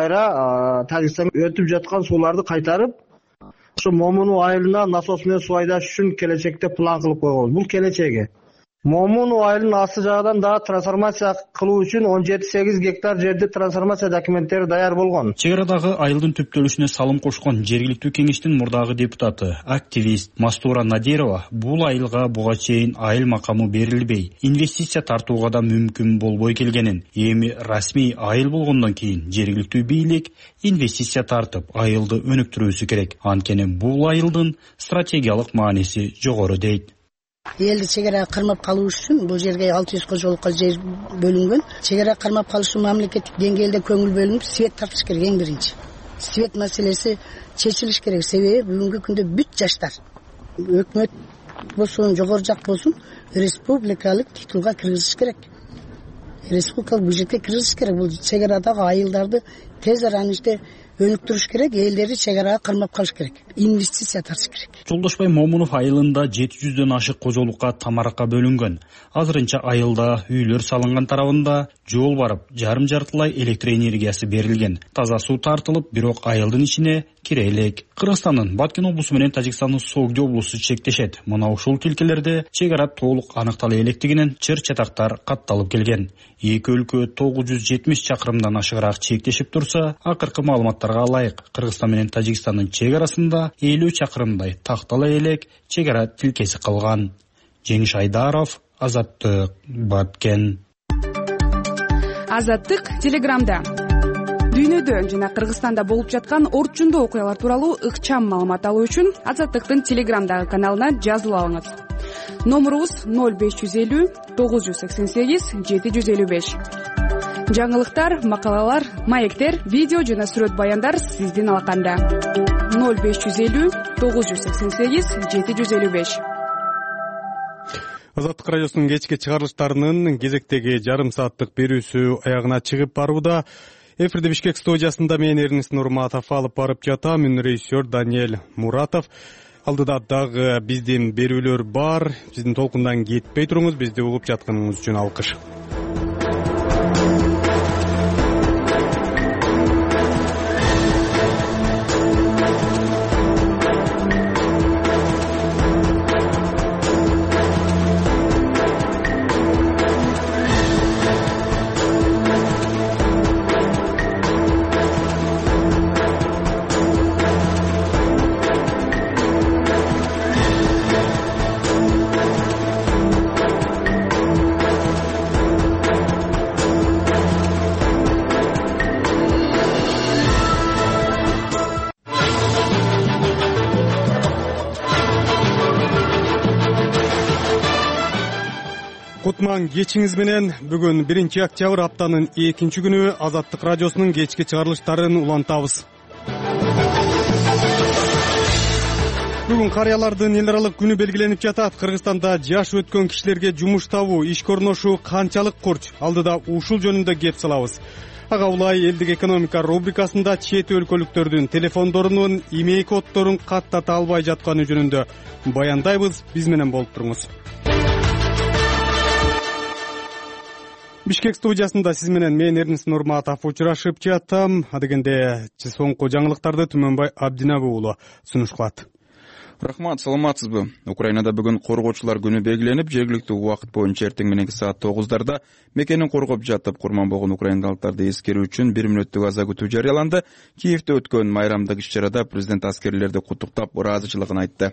кайра Тажикстанга өтүп жаткан сууларды кайтарып, ошо Момунов айылына насос менен суу айдаш үчүн келечекте план кылып койгонбуз. Бул келечеги. Момунов айылынын асты жагынан да трансформация кылуу үчүн он жети сегиз гектар жерде трансформация документтери даяр болгон. Чек арадагы айылдын түптөлүшүнө салым кошкон жергиликтүү кеңештин мурдагы депутаты, активист Мастура Надирова бул айылга буга чейин айыл макамы берилбей, инвестиция тартууга да мүмкүн болбой келгенин, эми расмий айыл болгондон кийин жергиликтүү бийлик инвестиция тартып, айылды өнүктүрүүсү керек. Анткени бул айылдын стратегиялык мааниси жогору дейт. Элди чек ара кармап калуу үчүн бул жерге алты жүз кожолукка жер бөлүнгөн. Чек ара кармап калыш үчүн мамлекеттик деңгээлде көңүл бөлүнүп, свет тартыш керек эң биринчи. Свет маселеси чечилиш керек. Себеби бүгүнкү күндө бүт жаштар, өкмөт болсун, жогору жак болсун, республикалык титулга киргизиш керек. Республикалык бюджетке киргизиш керек. Бул чек арадагы айылдарды тез арада иште өнүктүрүш керек, элдерди чек арага кармап калыш керек. Инвестиция тартыш керек. Жолдошбай Момунов айылында жети жүздөн ашык кожолукка тамаракка бөлүнгөн. Азырынча айылда үйлөр салынган тарабында жол барып, жарым жартылай электр энергиясы берилген. Таза суу тартылып, бирок айылдын ичине кире элек. Кыргызстандын Баткен облусу менен Тажикстандын Согди облусу чектешет. Мына ушул тилкелерде чек ара толук аныктала электигинен чыр-чатактар катталып келген. Эки өлкө тогуз жүз жетимиш чакырымдан ашыгыраак чектешип турса, акыркы маалыматтарга ылайык Кыргызстан менен Тажикстандын чек арасында элүү чакырымдай тактала элек чек ара тилкеси калган. Жеңиш Айдаров, Азаттык, Баткен. Азаттык Телеграмда. Дүйнөдө жана Кыргызстанда болуп жаткан орчундуу окуялар тууралуу ыкчам маалымат алуу үчүн Азаттыктын Телеграмдагы каналына жазылып алыңыз. Номерубуз ноль беш жүз элүү тогуз жүз сексен сегиз жети жүз элүү беш. Жаңылыктар, макалалар, маектер, видео жана сүрөт баяндар сиздин алаканда. ноль беш жүз элүү тогуз жүз сексен сегиз жети жүз элүү беш. Азаттык радиосунун кечки чыгарылыштарынын кезектеги жарым сааттык берүүсү аягына чыгып барууда. Эфирде Бишкек студиясында мен Эрнест Нурматов алып барып жатам, мүн режиссер Даниэль Муратов. Алдыда дагы биздин берүүлөр бар. Биздин толкундан кетпей туруңуз, бизди угуп жатканыңыз үчүн алкыш. кутман кечиңиз менен. Бүгүн биринчи октябрь, аптанын экинчи күнү Азаттык радиосунун кечки чыгарылыштарын улантабыз. Бүгүн карыялардын эл аралык күнү белгиленип жатат. Кыргызстанда жаш өткөн кишилерге жумуш табуу, иш көрүнүшү канчалык курч? Алдыда ушул жөнүндө кеп салабыз. Ага улай элдик экономика рубрикасында чет өлкөлүктөрдүн телефондорунун имей коддорун каттата албай жатканы жөнүндө баяндайбыз. Биз менен болуп туруңуз. Бишкек студиясында сиз менен мен Эрнис Нурматов учурашып жатам. Адегенде соңку жаңылыктарды Түмөнбай Абдинабы уулу сунушталат. Рахмат, саламатсызбы? Украинада бүгүн коргоочулар күнү белгиленип, жергиликтүү убакыт боюнча эртең мененки саат тогуздарда мекенин коргоп жатып курман болгон украиналыктарды эскерүү үчүн бир мүнөттүк аза күтүү жарыяланды. Киевде өткөн майрамдык иш-чарада президент аскерлерди куттуктап, ыраазычылыгын айтты.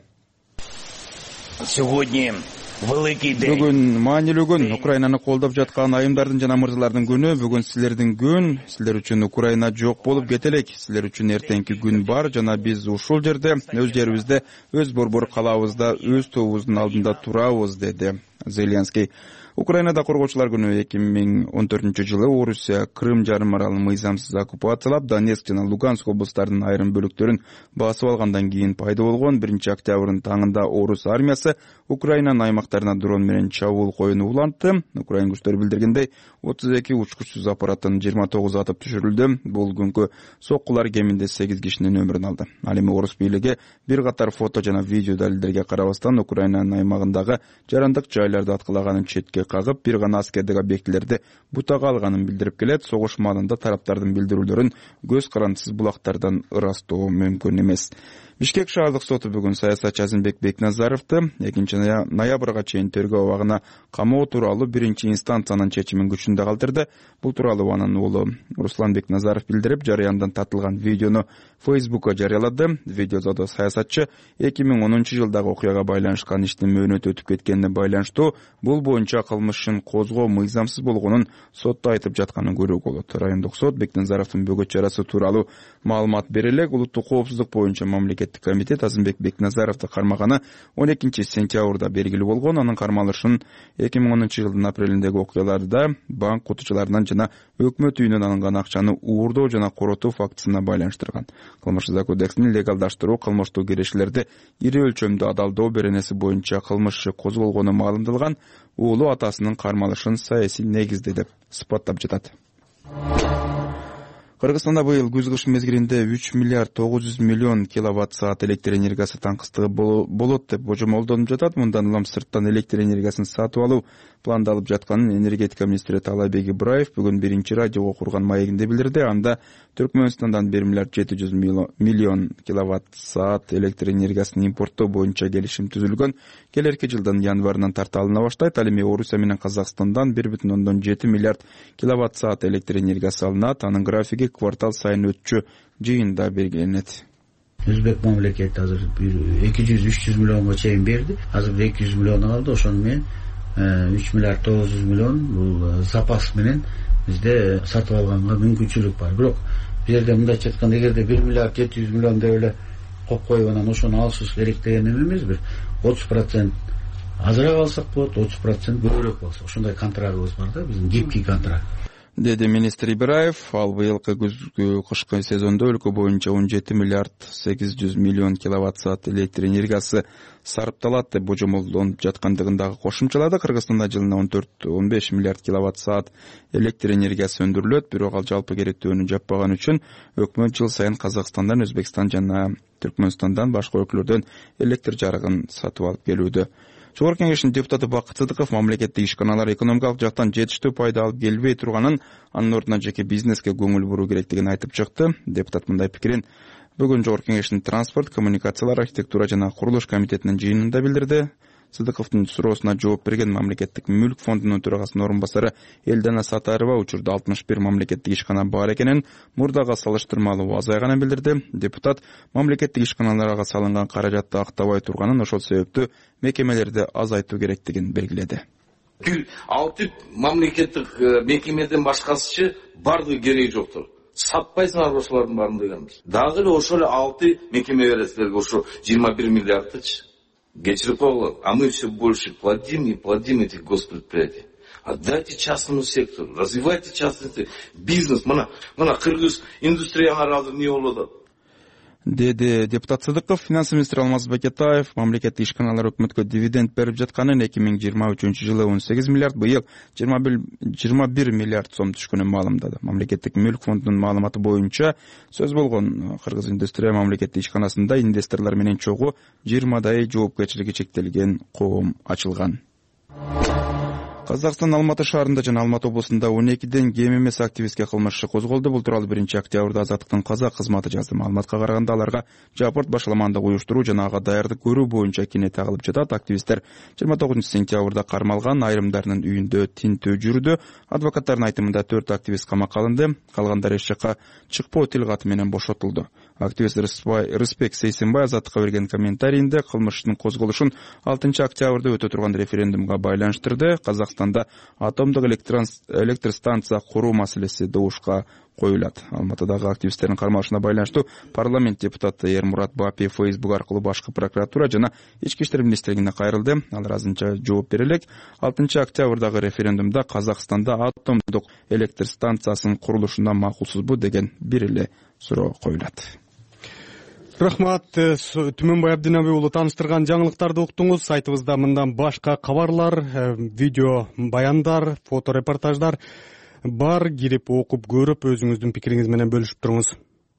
Бүгүн маанилүү күн, Украинаны колдоп жаткан айымдардын жана мырзалардын күнү. Бүгүн силердин күн, силер үчүн Украина жок болуп кетелек. Силер үчүн эртеңки күн бар жана биз ушул жерде, өз жерибизде, өз борбор калабызда, өз тобубуздун алдында турабыз, деди Зеленский. Украинада коргоочулар күнү эки миң он төртүнчү жылы Орусия Крым жарым аралын мыйзамсыз оккупациялап, Донецк жана Луганск облустарынын айрым бөлүктөрүн басып алгандан кийин пайда болгон. биринчи октябрдын таңында Орус армиясы Украинанын аймактарына дрон менен чабуул коюуну улантты. Украин күчтөрү билдиргендей, отуз эки учкучсуз аппараттын жыйырма тогузу атып түшүрүлдү. Бул күнкү соккулар кеминде сегиз кишинин өмүрүн алды. Ал эми Орус бийлиги бир катар фото жана видео далилдерге карабастан Украинанын аймагындагы жарандык жайларды аткылаганын четке кагып, бир гана аскердик объектилерди бутага алганын билдирип келет. Согуш маалында тараптардын билдирүүлөрүн көз карандысыз булактардан ырастоо мүмкүн эмес. Бишкек шаардык соту бүгүн саясатчы Азимбек Бекназаровду экинчи ноябрга чейин тергөө абагына камоо тууралуу биринчи инстанциянын чечимин күчүндө калтырды. Бул тууралуу анын уулу Руслан Бекназаров билдирип, жарыяндан тартылган видеону Фейсбукка жарыялады. Видеодо саясатчы эки миң онунчу жылдагы окуяга байланышкан иштин мөөнөтү өтүп кеткенине байланыштуу бул боюнча кылмышын козгоо мыйзамсыз болгонун сотто айтып жатканын көрүүгө болот. Райондук сот Бекназаровдун бөгөт чарасы тууралуу маалымат бере элек. Улуттук коопсуздук боюнча мамлекеттик комитет Азимбек Бекназаровду кармаганы он экинчи сентябрда белгилүү болгон. Анын кармалышын эки миң онунчу жылдын апрелиндеги окуяларда банк кутучуларынан жана өкмөт үйүнөн алынган акчаны уурдоо жана коротуу фактысына байланыштырган. Кылмыш кодексинин легалдаштыруу кылмыштуу кирешилерди ири өлчөмдүү адалдоо беренеси боюнча кылмыш иши козголгону маалымдалган. Уулу атасынын кармалышын саясий негизде деп сыпаттап жатат. Кыргызстанда быйыл күз кыш мезгилинде үч миллиард тогуз жүз миллион киловатт саат электр энергиясы таңкыстыгы болот деп божомолдонуп жатат. Мындан улам сырттан электр энергиясын сатып алуу пландалып жатканын энергетика министри Таалайбек Ибраев бүгүн биринчи радиого курган маегинде билдирди. Анда Түркмөнстандан бир миллиард жети жүз миллион киловатт саат электр энергиясын импорттоо боюнча келишим түзүлгөн. Келерки жылдын январынан тарта алына баштайт. Ал эми Орусия менен Казакстандан бир бүтүн ондон жети миллиард киловатт саат электр энергиясы алынат. Анын графиги квартал сайын өтчү жыйында белгиленет. Өзбек мамлекети азыр эки жүз үч жүз миллионго чейин берди. Азыр эки жүз миллион алды. Ошону менен үч миллиард тогуз жүз миллион бул запас менен бизде сатып алганга мүмкүнчүлүк бар. Бирок бул жерде мындайча айтканда, эгерде бир миллиард жети жүз миллион деп эле коюп коюп анан ошону алышыбыз керек деген эме эмес. Бир отуз процент азыраак алсак болот, отуз процент көбүрөөк болсо. Ошондой контрактыбыз бар да, биздин гибкий контракт. Деди министр Ибраев. Ал быйылкы күзгү кышкы сезондо өлкө боюнча он жети миллиард сегиз жүз миллион киловатт саат электр энергиясы сарпталат деп божомолдонуп жаткандыгын дагы кошумчалады. Кыргызстанда жылына он төрт он беш миллиард киловатт саат электр энергиясы өндүрүлөт. Бирок ал жалпы керектөөнү жаппаган үчүн өкмөт жыл сайын Казакстандан, Өзбекстан жана Түркмөнстандан башка өлкөлөрдөн электр жарыгын сатып алып келүүдө. Жогорку кеңештин депутаты Бакыт Сыдыков мамлекеттик ишканалар экономикалык жактан жетиштүү пайда алып келбей турганын, анын ордуна жеке бизнеске көңүл буруу керектигин айтып чыкты. Депутат мындай пикирин бүгүн Жогорку кеңештин транспорт, коммуникациялар, архитектура жана курулуш комитетинин жыйынында билдирди. Сыдыковдун суроосуна жооп берген мамлекеттик мүлк фондунун төрагасынын орун басары Элдана Сатарова учурда алтымыш бир мамлекеттик ишкана бар экенин, мурдага салыштырмалуу азайганын билдирди. Депутат мамлекеттик ишканаларга салынган каражатты актабай турганын, ошол себептүү мекемелерди азайтуу керектигин белгиледи. Алты мамлекеттик мекемеден башкасы бардыгы кереги жоктур. Сатпайсыңар ошолордун баарын дегенбиз. Дагы эле ошол алты мекеме бересиздерге ошо жыйырма бир миллиардчы. кечирип коелу, а мы все больше плодим и плодим этих госпредприятий. Отдайте частному сектору, развивайте частный сектор, бизнес. Мына, мына кыргыз индустрияга азыр не болуп атат? Деди депутат Сыдыков. Финанс министри Алмаз Бакетаев мамлекеттик ишканалар өкмөткө дивиденд берип жатканын, эки миң жыйырма үчүнчү жылы он сегиз миллиард, быйыл жыйырма бир миллиард сом түшкөнүн маалымдады. Мамлекеттик мүлк фондунун маалыматы боюнча сөз болгон Кыргыз индустрия мамлекеттик ишканасында инвесторлор менен чогуу жыйырмадай жоопкерчилиги чектелген коом ачылган. Казакстан Алматы шаарында жана Алматы облусунда он экиден кем эмес активистке кылмыш иши козголду. Бул тууралуу биринчи октябрда Азаттыктын казак кызматы жазды. Маалыматка караганда аларга жапырт башаламандык уюштуруу жана ага даярдык көрүү боюнча кине тагылып жатат. Активисттер жыйырма тогузунчу сентябрда кармалган, айрымдарынын үйүндө тинтөө жүрүүдө. Адвокаттардын айтымында төрт активист камакка алынды, калгандары эч жакка чыкпоо тил каты менен бошотулду. Активист Рыспек Сейсенбай Азаттыкка берген комментарийинде кылмыштын козголушун алтынчы октябрда өтө турган референдумга байланыштырды. Казакстанда атомдук электр станция куруу маселеси добушка коюлат. Алматыдагы активисттердин кармалышына байланыштуу парламент депутаты Эрмурат Бапиев Фейсбук аркылуу башкы прокуратура жана ички иштер министрлигине кайрылды. Алар азырынча жооп бере элек. алтынчы октябрдагы референдумда Казакстанда атомдук электр станциясынын курулушуна макулсузбу деген бир эле суроо коюлат. Рахмат. Түмөнбай Абдинабай уулу тааныштырган жаңылыктарды уктуңуз. Сайтыбызда мындан башка кабарлар, видео баяндар, фото репортаждар бар. Кирип окуп көрүп өзүңүздүн пикириңиз менен бөлүшүп туруңуз.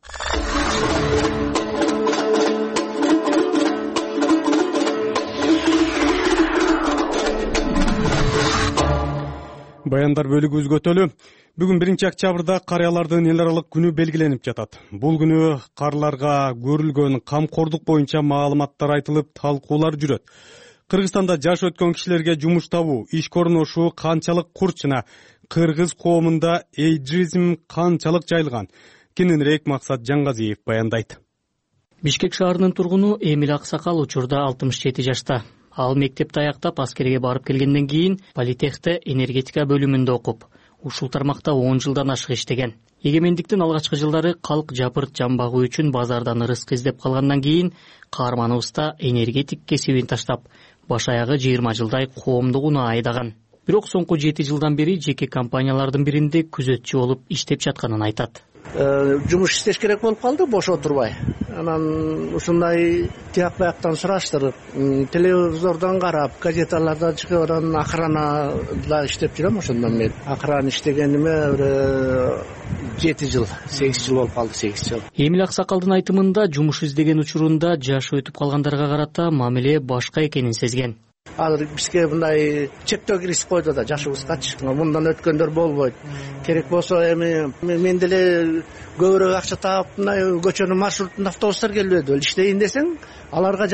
Баяндар бөлүгү үзгөтөлү. Бүгүн биринчи октябрда карыялардын эл аралык күнү белгиленип жатат. Бул күнү карларга көрүлгөн камкордук боюнча маалыматтар айтылып, талкуулар жүрөт. Кыргызстанда жаш өткөн кишилерге жумуш табуу, иш корунушу канчалык курч жана кыргыз коомунда эйджизм канчалык жайылган? Кененирээк Максат Жаңгазиев баяндайт. Бишкек шаарынын тургуну Эмил Аксакал учурда алтымыш жети жашта. Ал мектепти аяктап аскерге барып келгенден кийин политехте энергетика бөлүмүндө окуп, ушул тармакта он жылдан ашык иштеген. Эгемендиктин алгачкы жылдары калк жапырт жамбагуу үчүн базардан ырыскы издеп калгандан кийин каарманыбызда энергетик кесибин таштап, баш аягы жыйырма жылдай коомдук унаа айдаган. Бирок соңку жети жылдан бери жеке компаниялардын биринде күзөтчү болуп иштеп жатканын айтат. Жумуш иштеш керек болуп калды, бош отурбай. Анан ушундай тияк баяктан сураштырып, телевизордон карап, газеталарда чыгып, анан охранада иштеп жүрөм ошондон мен. Охрана иштегениме жети жыл, сегиз жыл болуп калды, сегиз жыл. Эмил Аксакалдын айтымында жумуш издеген учурунда жашы өтүп калгандарга карата мамиле башка экенин сезген. Азыр бизге мындай чектөө киргизип койду да, жашыбызгачы. Мындан өткөндөр болбойт. Керек болсо эми мен деле көбүрөөк акча таап, мындай көчөнүн маршрутунда автобустар келбеди. Иштейин десең, аларга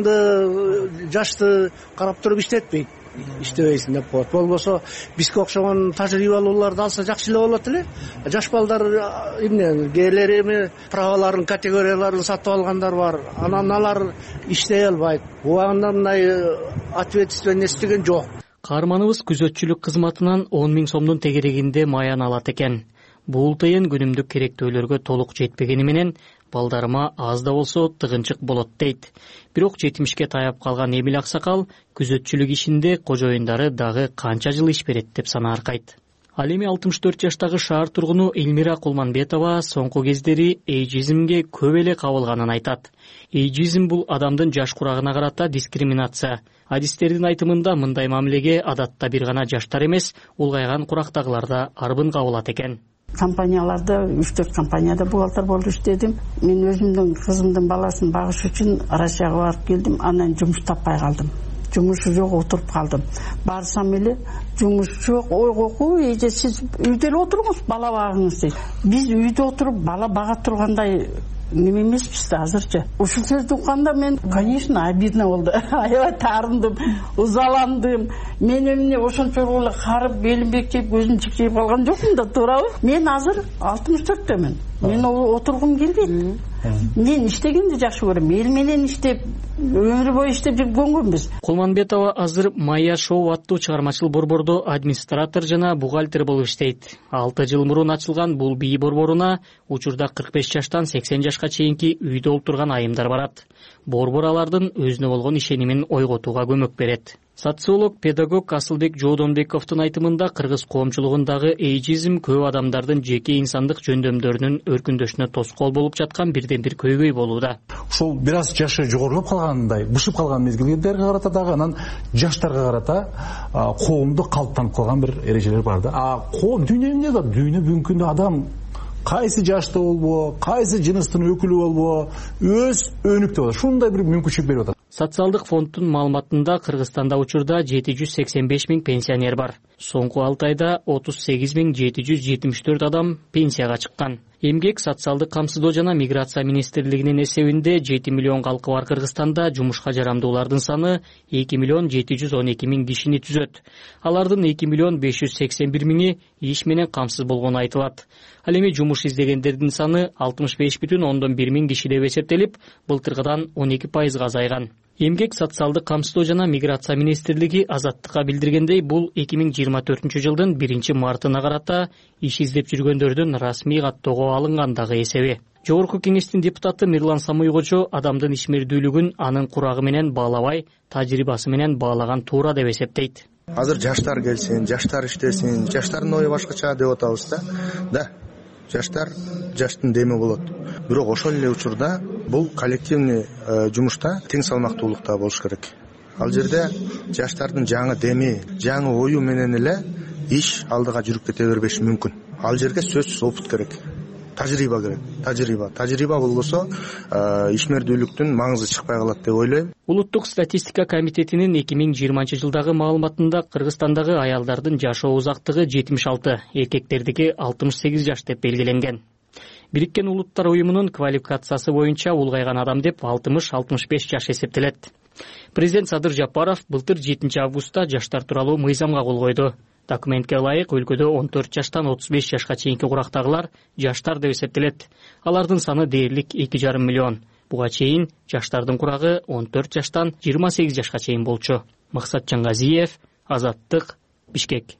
жашыңды, жашты карап туруп иштетпейт. Иштебейсиң деп коет. Болбосо бизге окшогон тажрыйбалууларды алса жакшы эле болот эле. Жаш балдар эмне, келер эми праваларын, категорияларын сатып алгандар бар. Анан алар иштей албайт. Убагында мындай ответственность деген жок. Каарманыбыз күзөтчүлүк кызматынан он миң сомдун тегерегинде маян алат экен. Бул тыйын күнүмдүк керектөөлөргө толук жетпегени менен балдарыма аз да болсо тыгынчык болот дейт. Бирок жетимишке таяп калган Эмил Аксакал күзөтчүлүк ишинде кожоюндары дагы канча жыл иш берет деп санааркайт. Ал эми алтымыш төрт жаштагы шаар тургуну Элмира Кулманбетова соңку кездери эйджизмге көп эле кабылганын айтат. Эйджизм бул адамдын жаш курагына карата дискриминация. Адистердин айтымында мындай мамилеге адатта бир гана жаштар эмес, улгайган курактагылар да арбын кабылат экен. Компанияларда үч төрт компанияда бухгалтер болуп иштедим. Мен өзүмдүн кызымдын баласын багыш үчүн Россияга барып келдим, анан жумуш таппай калдым. Жумушу жок, отуруп калдым. Барсам эле жумуш жок, ойгоку, эже сиз үйдө эле отуруңуз, бала багыңыз дейт. Биз үйдө отуруп бала бага тургандай неме эмеспиз да азырчы. Ушул сөздү укканда мен, конечно, обидно болду. Аябай таарындым, узаландым. Мен эмне ошончолук эле карып, белим бекчейип, көзүм чикчейип калган жокмун да, туурабы? Мен азыр алтымыш төрттөмүн. Мен отургум келбейт. Мен иштегенди жакшы көрөм. Эл менен иштеп, өмүр бою иштеп жүргөнбүз. Кулманбетова азыр Майя Шоу аттуу чыгармачыл борбордо администратор жана бухгалтер болуп иштейт. алты жыл мурун ачылган бул бий борборуна учурда кырк беш жаштан сексен жашка чейинки үйдө олтурган айымдар барат. Борбор алардын өзүнө болгон ишенимин ойготууга көмөк берет. Социолог, педагог Асылбек Жоодонбековдун айтымында кыргыз коомчулугундагы эйджизм көп адамдардын жеке инсандык жөндөмдөрүнүн өркүндөшүнө тоскоол болуп жаткан бирден бир көйгөй болууда. Ушул бир аз жашы жогорулап калгандай, бышып калган мезгилдерге карата дагы анан жаштарга карата коомдо калыптанып калган бир эрежелер бар да. А коом дүйнө эмне да? Дүйнө бүгүнкү күндө адам кайсы жашта болбо, кайсы жыныстын өкүлү болбо, өз өнүктүп атат. Ушундай бир мүмкүнчүлүк берип атат. Социалдык фонддун маалыматында Кыргызстанда учурда жети жүз сексен беш миң пенсионер бар. Соңку алты айда отуз сегиз миң жети жүз жетимиш төрт адам пенсияга чыккан. Эмгек, социалдык камсыздоо жана миграция министрлигинин эсебинде жети миллион калкы бар Кыргызстанда жумушка жарамдуулардын саны эки миллион жети жүз он эки миң кишини түзөт. Алардын эки миллион беш жүз сексен бир миңи иш менен камсыз болгону айтылат. Ал эми жумуш издегендердин саны алтымыш беш бүтүн ондон бир миң киши деп эсептелип, былтыркыдан он эки пайызга азайган. Эмгек, социалдык камсыздоо жана миграция министрлиги Азаттыкка билдиргендей, бул эки миң жыйырма төртүнчү жылдын биринчи мартына карата иш издеп жүргөндөрдүн расмий каттоого алынгандагы эсеби. Жогорку кеңештин депутаты Мирлан Самуйгочо адамдын ишмердүүлүгүн анын курагы менен баалабай, тажрыйбасы менен баалаган туура деп эсептейт. Азыр жаштар келсин, жаштар иштесин, жаштардын ою башкача деп атабыз да. Да. Жаштар жаштын деми болот. Бирок ошол эле учурда бул коллективный жумушта тең салмактуулукта болуш керек. Ал жерде жаштардын жаңы деми, жаңы ою менен эле иш алдыга жүрүп кете бербеши мүмкүн. Ал жерге сөзсүз опыт керек. Тажрыйба керек. Тажрыйба. Тажрыйба болбосо ишмердүүлүктүн маңызы чыкпай калат деп ойлойм. Улуттук статистика комитетинин эки миң жыйырманчы жылдагы маалыматында Кыргызстандагы аялдардын жашоо узактыгы жетимиш алты, эркектердики алтымыш сегиз жаш деп белгиленген. Бириккен Улуттар уюмунун квалификациясы боюнча улгайган адам деп алтымыш алтымыш беш жаш эсептелет. Президент Садыр Жапаров былтыр жетинчи августта жаштар тууралуу мыйзамга кол койду. Документке ылайык өлкөдө он төрт жаштан отуз беш жашка чейинки курактагылар жаштар деп эсептелет. Алардын саны дээрлик эки жарым миллион. Буга чейин жаштардын курагы он төрт жаштан жыйырма сегиз жашка чейин болчу. Максат Жаңгазиев, Азаттык, Бишкек.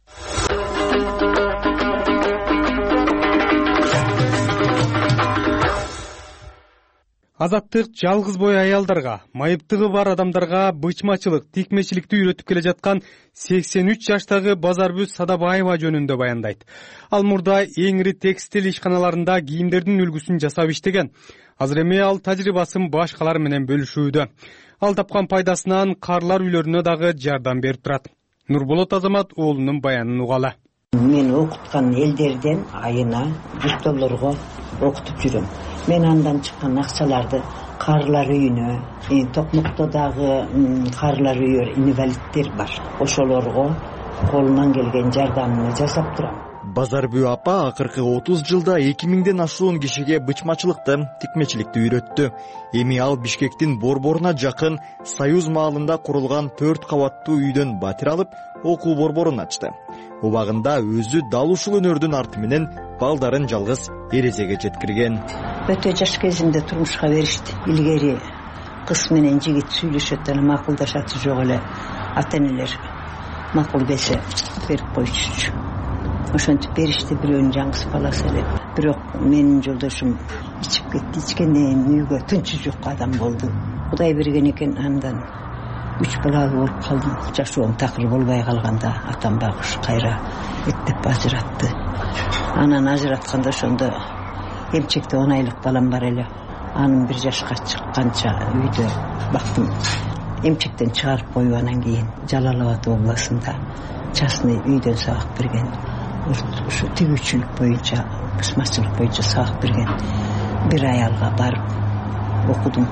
Азаттык жалгыз бой аялдарга, майыптыгы бар адамдарга бычмачылык, тикмечиликти үйрөтүп келе жаткан сексен үч жаштагы Базарбү Садабаева жөнүндө баяндайт. Ал мурда эң ири текстиль ишканаларында кийимдердин үлгүсүн жасап иштеген. Азыр эми ал тажрыйбасын башкалар менен бөлүшүүдө. Ал тапкан пайдасынан карлар үйлөрүнө дагы жардам берип турат. Нурболот Азамат уулунун баянын угалы. Мен окуткан элдерден айына жүз долларга окутуп жүрөм. Мен андан чыккан акчаларды карлар үйүнө, Токмокто дагы карлар үйү инвалидтер бар. Ошолорго колунан келген жардамын жасап турам. Базарбү апа акыркы отуз жылда эки миңден ашуун кишиге бычмачылыкты, тикмечиликти үйрөттү. Эми ал Бишкектин борборуна жакын Союз маалында курулган төрт кабаттуу үйдөн батир алып, окуу борборун ачты. Убагында өзү дал ушул өнөрдүн арты менен балдарын жалгыз эрезеге жеткирген. Өтө жаш кезимде турмушка беришти. Илгери кыз менен жигит сүйлөшөт эле, макулдашаты жок эле. Ата-энелер макул берсе берип койчу. Ошентип беришти, бирөөнүн жаңгыс баласы эле. Бирок менин жолдошум ичип кетти. Ичкенден үйгө тынчы жок адам болду. Кудай берген экен, андан үч балалуу болуп калдым. Жашоом такыр болбой калганда атам багыш кайра эттеп ажыратты. Анан ажыратканда ошондо эмчекте он айлык балам бар эле. Анын бир жашка чыкканча үйдө бактым. Эмчектен чыгарып коюп, анан кийин Жалал Абад областында частный үйдөн сабак берген. Ушу тигүүчүлүк боюнча, бычмачылык боюнча сабак берген бир аялга барып окудум.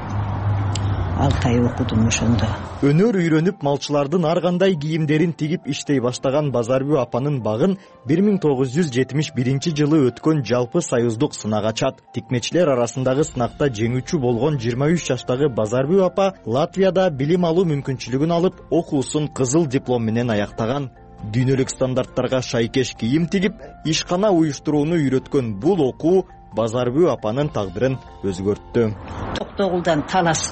алты ай окудум ошондо. Өнөр үйрөнүп малчылардын ар кандай кийимдерин тигип иштей баштаган Базарбү апанын багын бир миң тогуз жүз жетимиш биринчи жылы өткөн жалпы союздук сынак ачат. Тикмечилер арасындагы сынакта жеңүүчү болгон жыйырма үч жаштагы Базарбү апа Латвияда билим алуу мүмкүнчүлүгүн алып, окуусун кызыл диплом менен аяктаган. Дүйнөлүк стандарттарга шайкеш кийим тигип, ишкана уюштурууну үйрөткөн бул окуу Базарбү апанын тагдырын өзгөрттү. Токтогулдан Таласка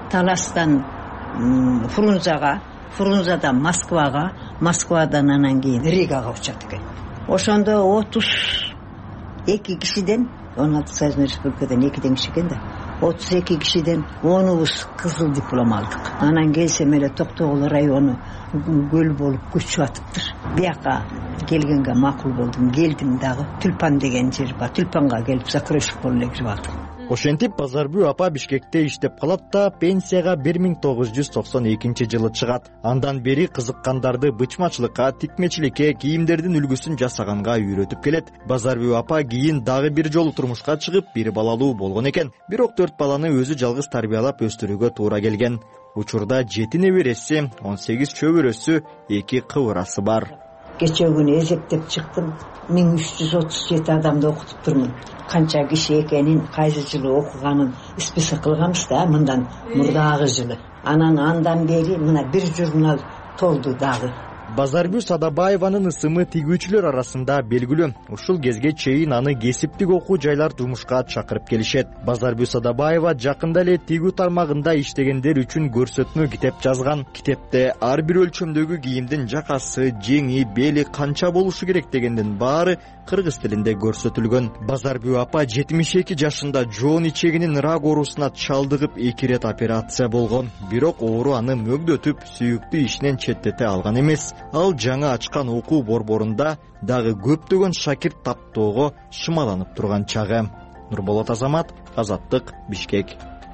Таластан Фрунзага, Фрунзадан Москвага, Москвадан анан кийин Ригага учат экен. Ошондо отуз эки кишиден, он алты союзный республикадан экиден киши экен да, отуз эки кишиден онубуз кызыл диплом алдык. Анан келсем эле Токтогул району көл болуп көчүп атыптыр. Бияка келгенге макул болдум. Келдим дагы. Тюльпан деген жер бар. Тюльпанга келип закройщик болуп эле кирип алдым. Ошентип Базарбүү апа Бишкекте иштеп калат да пенсияга бир миң тогуз жүз токсон экинчи жылы чыгат. Андан бери кызыккандарды бычмачылыкка, тикмечиликке, кийимдердин үлгүсүн жасаганга үйрөтүп келет. Базарбүү апа кийин дагы бир жолу турмушка чыгып, бир балалуу болгон экен. Бирок төрт баланы өзү жалгыз тарбиялап өстүрүүгө туура келген. Учурда жети небереси, он сегиз чөбөрөсү, эки кыбырасы бар. Кечээ күнү эзектеп чыктым. миң үч жүз отуз жети адамды окутуп турмун. Канча киши экенин, кайсы жылы окуганын список кылганбыз да, мындан мурдагы жылы. Анан андан бери мына бир журнал толду дагы. Базарбүү Садабаеванын ысымы тигүүчүлөр арасында белгилүү. Ушул кезге чейин аны кесиптик окуу жайлар жумушка чакырып келишет. Базарбүү Садабаева жакында эле тигүү тармагында иштегендер үчүн көрсөтмө китеп жазган. Китепте ар бир өлчөмдөгү кийимдин жакасы, жеңи, бели канча болушу керек дегендин баары кыргыз тилинде көрсөтүлгөн. Базарбүү апа жетимиш эки жашында жоон ичегинин рак оорусуна чалдыгып эки ирет операция болгон. Бирок оору аны мөгдөтүп, сүйүктүү ишинен четтете алган эмес. Ал жаңа ачкан окуу борборунда дагы көптөгөн шакирт таптоого шымаланып турган чагы. Нурболот Азамат, Азаттык, Бишкек.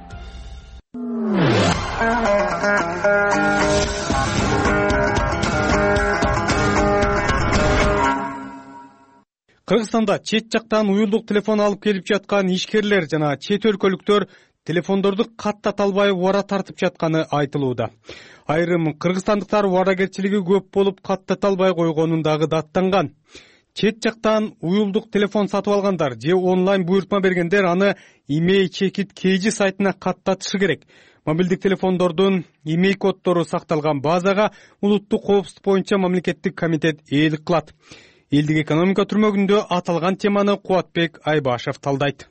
Кыргызстанда чет жактан уюлдук телефон алып келип жаткан ишкерлер жана чет өлкөлүктөр телефондорду каттата албай убара тартып жатканы айтылууда. Айрым кыргызстандыктар убаракерчилиги көп болуп каттата албай койгонун дагы даттанган. Чет жактан уюлдук телефон сатып алгандар же онлайн буйртма бергендер аны имей чекит кейжи сайтына каттатышы керек. Мобилдик телефондордун имей коддору сакталган базага улуттук коопсуздук боюнча мамлекеттик комитет ээлик кылат. Элдик экономика түрмөгүндө аталган теманы Кубатбек Айбашев талдайт.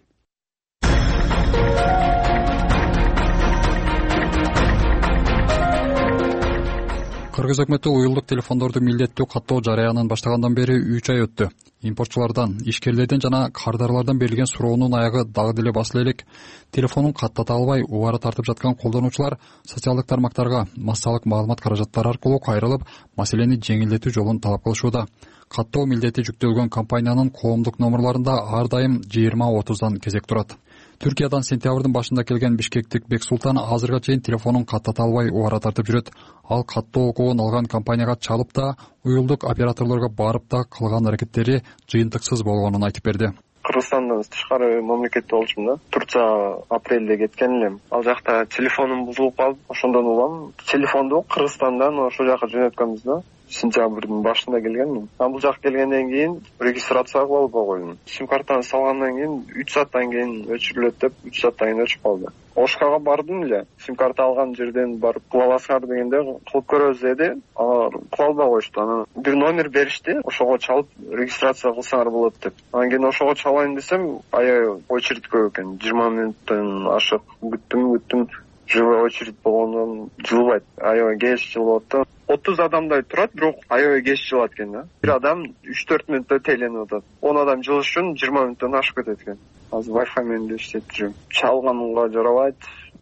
Кыргыз өкмөтү уюлдук телефондорду милдеттүү каттоо жарыянын баштагандан бери үч ай өттү. Импортчулардан, ишкерлерден жана кардарлардан берилген суроонун аягы дагы деле басыла элек. Телефонун каттата албай убара тартып жаткан колдонуучулар социалдык тармактарга массалык маалымат каражаттары аркылуу кайрылып, маселени жеңилдетүү жолун талап кылышууда. Каттоо милдети жүктөлгөн компаниянын коомдук номерларында ар дайым жыйырма отуздан кезек турат. Түркиядан сентябрдын башында келген бишкектик Бексултан азырга чейин телефонун каттата албай убара тартып жүрөт. Ал каттоо окуун алган компанияга чалып да, уюлдук операторлорго барып да кылган аракеттери жыйынтыксыз болгонун айтып берди. Кыргызстандан тышкары мамлекетте болчумун да. Турция апрелде кеткен элем. Ал жакта телефонум бузулуп калып, ошондон улам телефонду Кыргызстандан ошол жака жөнөткөнбүз да. Сентябрдын башында келгенмин. Ал бул жака келгенден кийин регистрация кылып койдум. Сим картаны салгандан кийин үч сааттан кийин өчүрүлөт деп, үч сааттан кийин өчүп калды. Ошкага бардым эле. Сим карта алган жерден барып кыла аласыңар дегенде кылып көрөбүз деди. Алар кыла албай коюшту. Анан бир номер беришти. Ошого чалып регистрация кылсаңар болот деп. Анан кийин ошого чалайын десем, аябай очередь көп экен. жыйырма мүнөттөн ашык күттүм, күттүм. Живой очередь болгондон жылбайт. Аябай кеч жылып атты. отуз адамдай турат, бирок аябай кеч жылат экен да. Бир адам үч төрт мүнөттө тейленип атат. он адам жылыш үчүн жыйырма мүнөттөн ашып кетет экен. Азыр Wi-Fi менен да иштетип жүрөм. Чалганга жарабайт.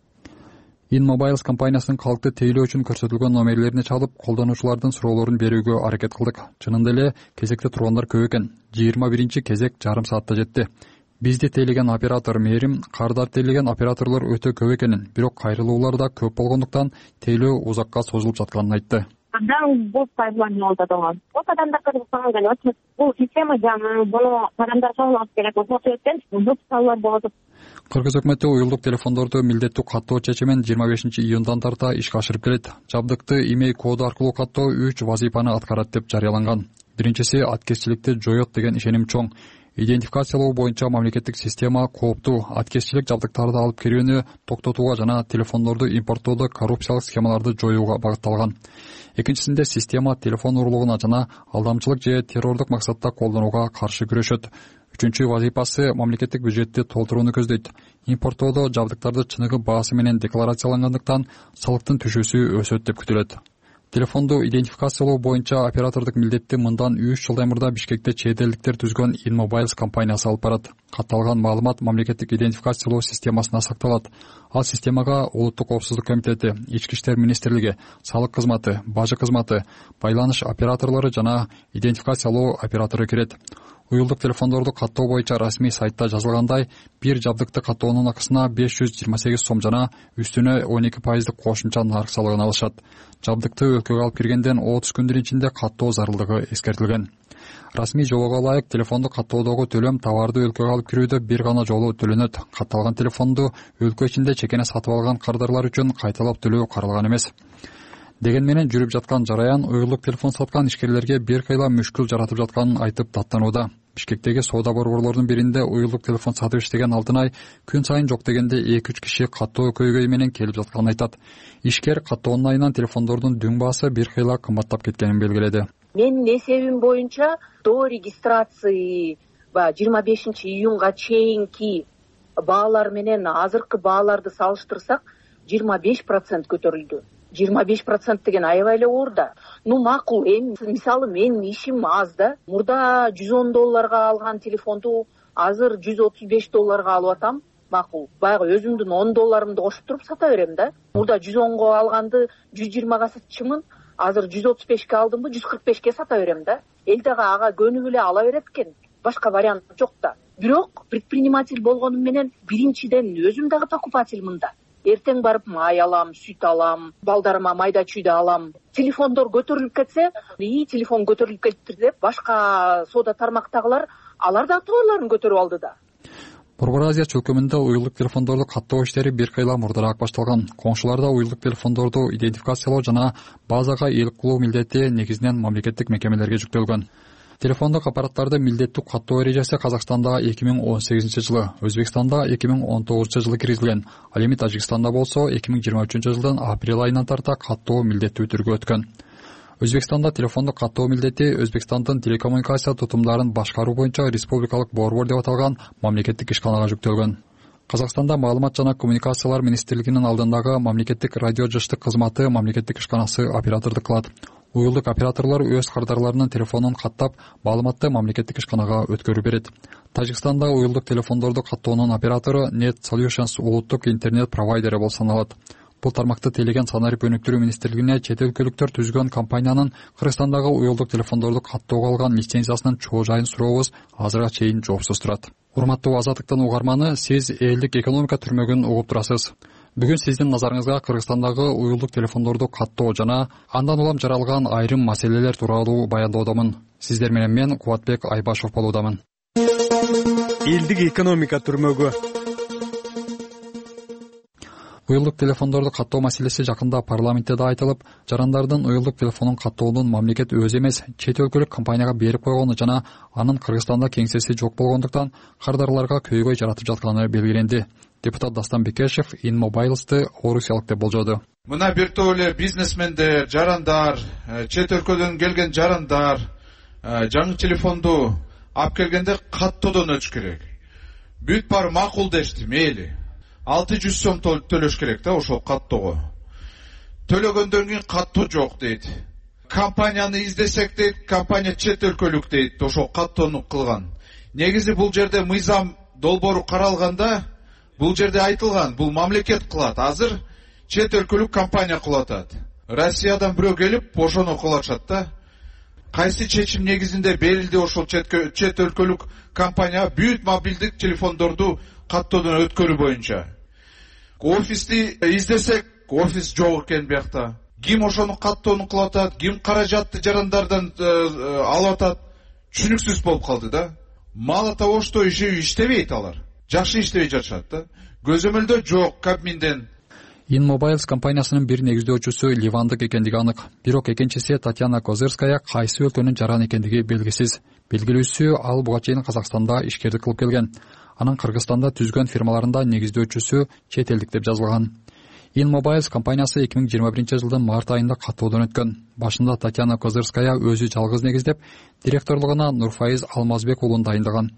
InMobiles компаниясынын калкты тейлөө үчүн көрсөтүлгөн номерлерине чалып, колдонуучулардын суроолорун берүүгө аракет кылдык. Чынында эле кезекте тургандар көп экен. жыйырма биринчи кезек жарым саатта жетти. Бизди тейлеген оператор Мерим, кардар тейлеген операторлор өтө көп экенин, бирок кайрылуулар да көп болгондуктан тейлөө узакка созулуп жатканын айтты. Бул пайдалануу болот болгон. Бул адамдар Кыргызстанга келип, бул система жаңы, буну адамдар колдонуш керек. Ошол себептен бул саллар болот. Кыргыз өкмөтү уюлдук телефондорду милдеттүү каттоо чечимин жыйырма бешинчи июндан тарта ишке ашырып келет. Жабдыкты имей коду аркылуу каттоо үч вазифаны аткарат деп жарыяланган. Биринчиси аткезчиликти жоёт деген ишеним чоң. Идентификациялоо боюнча мамлекеттик система кооптуу аткезчилик жабдыктарды алып кирүүнү токтотууга жана телефондорду импорттоодо коррупциялык схемаларды жоюуга багытталган. Экинчисинде система телефон урлугуна жана алдамчылык же террордук максатта колдонууга каршы күрөшөт. үчүнчү вазифасы мамлекеттик бюджетти толтурууну көздөйт. Импорттоодо жабдыктарды чыныгы баасы менен декларациялангандыктан салыктын түшүүсү өсөт деп күтүлөт. Телефонду идентификациялоо боюнча оператордук милдетти мындан үч жылдай мурда Бишкекте чет элдиктер түзгөн InMobiles компаниясы алып барат. Катталган маалымат мамлекеттик идентификациялоо системасына сакталат. Ал системага Улуттук коопсуздук комитети, Ички иштер министрлиги, салык кызматы, бажы кызматы, байланыш операторлору жана идентификациялоо оператору кирет. Уюлдук телефондорду каттоо боюнча расмий сайтта жазылгандай, бир жабдыкты каттоонун акысына беш жүз жыйырма сегиз сом жана үстүнө он эки пайыздык кошумча нарк салыгын алышат. Жабдыкты өлкөгө алып киргенден отуз күндүн ичинде каттоо зарылдыгы эскертилген. Расмий жолого ылайык телефонду каттоодогу төлөм товарды өлкөгө алып кирүүдө бир гана жолу төлөнөт. Катталган телефонду өлкө ичинде чекене сатып алган кардарлар үчүн кайталап төлөө каралган эмес. Деген менен жүрүп жаткан жараян уюлдук телефон саткан ишкерлерге бир кыйла мүшкүл жаратып жатканын айтып даттанууда. Бишкектеги соода борборлорунун биринде уюлдук телефон сатып иштеген Алтынай күн сайын жок дегенде эки үч киши каттоо көйгөй менен келип жатканын айтат. Ишкер каттоонун айынан телефондордун дүң баасы бир кыйла кымбаттап кеткенин белгиледи. Менин эсебим боюнча до регистрации жыйырма бешинчи июнга чейинки баалар менен азыркы бааларды салыштырсак жыйырма беш процент көтөрүлдү. жыйырма беш процент деген аябай эле оор да. Ну макул, эми мисалы менин ишим аз да. Мурда жүз он долларга алган телефонду азыр жүз отуз беш долларга алып атам. Макул. Баягы өзүмдүн он долларымды кошуп туруп сата берем да. Мурда жүз онго алганды жүз жыйырмага сатчумун. Азыр жүз отуз бешке алдымбы, жүз кырк бешке сата берем да. Эл дагы ага көнүп эле ала берет экен. Башка вариант жок да. Бирок предприниматель болгонум менен биринчиден өзүм дагы покупательмын да. Эртең барып май алам, сүт алам, балдарыма майда чүйдө алам. Телефондор көтөрүлүп кетсе, и телефон көтөрүлүп кетти деп башка соода тармактагылар алар да товарларын көтөрүп алды да. Борбор Азия чөлкөмүндө уюлдук телефондорду каттоо иштери бир кыйла мурдараак башталган. Коңшуларда уюлдук телефондорду идентификациялоо жана базага ээлик кылуу милдети негизинен мамлекеттик мекемелерге жүктөлгөн. Телефондук аппараттарды милдеттүү каттоо эрежеси Казакстанда эки миң он сегизинчи жылы, Өзбекстанда эки миң он тогузунчу жылы киргизилген. Ал эми Тажикстанда болсо эки миң жыйырма үчүнчү жылдын апрель айынан тарта каттоо милдеттүү түргө өткөн. Өзбекстанда телефондук каттоо милдети Өзбекстандын телекоммуникация тутумдарын башкаруу боюнча республикалык борбор деп аталган мамлекеттик ишканага жүктөлгөн. Казакстанда маалымат жана коммуникациялар министрлигинин алдындагы мамлекеттик радио жыштык кызматы мамлекеттик ишканасы оператордук кылат. Уюлдук операторлор өз кардарларынын телефонун каттап, маалыматты мамлекеттик ишканага өткөрүп берет. Тажикстанда уюлдук телефондорду каттоонун оператору Net Solutions улуттук интернет провайдери болуп саналат. Бул тармакты тейлеген санарип өнүктүрүү министрлигине чет өлкөлүктөр түзгөн компаниянын Кыргызстандагы уюлдук телефондорду каттоого алган лицензиясынын чоо жайын сурообуз азырга чейин жоопсуз турат. Урматтуу Азаттыктын угарманы, сиз элдик экономика түрмөгүн угуп турасыз. Бүгүн сиздин назарыңызга Кыргызстандагы уюлдук телефондорду каттоо жана андан улам жаралган айрым маселелер тууралуу баяндоодомун. Сиздер менен мен Кубатбек Айбашев болуудамын. Элдик экономика түрмөгү. Уюлдук телефондорду каттоо маселеси жакында парламентте да айтылып, жарандардын уюлдук телефонун каттоонун мамлекет өзү эмес, чет өлкөлүк компанияга берип койгону жана анын Кыргызстанда кеңсеси жок болгондуктан кардарларга көйгөй жаратып жатканы белгиленди. Депутат Дастан Бекешев InMobiles'ты орусиялык деп болжоду. Мына бир топ эле бизнесмендер, жарандар, чет өлкөдөн келген жарандар жаңы телефонду алып келгенде каттоодон өтүш керек. Бүт бар макул дешти, мейли. алты жүз сом төлөш керек да ошол каттоого. Төлөгөндөн кийин каттоо жок дейт. Компанияны издесек дейт, компания чет өлкөлүк дейт, ошол каттоону кылган. Негизи бул жерде мыйзам долбоору каралганда, бул жерде айтылган, бул мамлекет кылат. Азыр чет өлкөлүк компания кылып атат. Россиядан бирөө келип, ошону кылып атышат да. Кайсы чечим негизинде берилди ошол чет өлкөлүк компания бүт мобилдик телефондорду каттоодон өткөрүү боюнча. Офисти издесек, офис жок экен биякта. Ким ошону каттоону кылып атат, ким каражатты жарандардан алып атат, түшүнүксүз болуп калды да. Мало того, что иши иштебейт алар. Жакшы иштебей жатышат да. Көзөмөлдө жок Кабминден. InMobiles компаниясынын бир негиздөөчүсү ливандык экендиги анык. Бирок экинчиси Татьяна Козырская кайсы өлкөнүн жараны экендиги белгисиз. Белгилүүсү ал буга чейин Казакстанда ишкердик кылып келген. Анын Кыргызстанда түзгөн фирмаларында негиздөөчүсү чет элдик деп жазылган. InMobiles компаниясы эки миң жыйырма биринчи жылдын март айында каттоодон өткөн. Башында Татьяна Козырская өзү жалгыз негиздеп, директорлугуна Нурфайыз Алмазбек уулун дайындаган.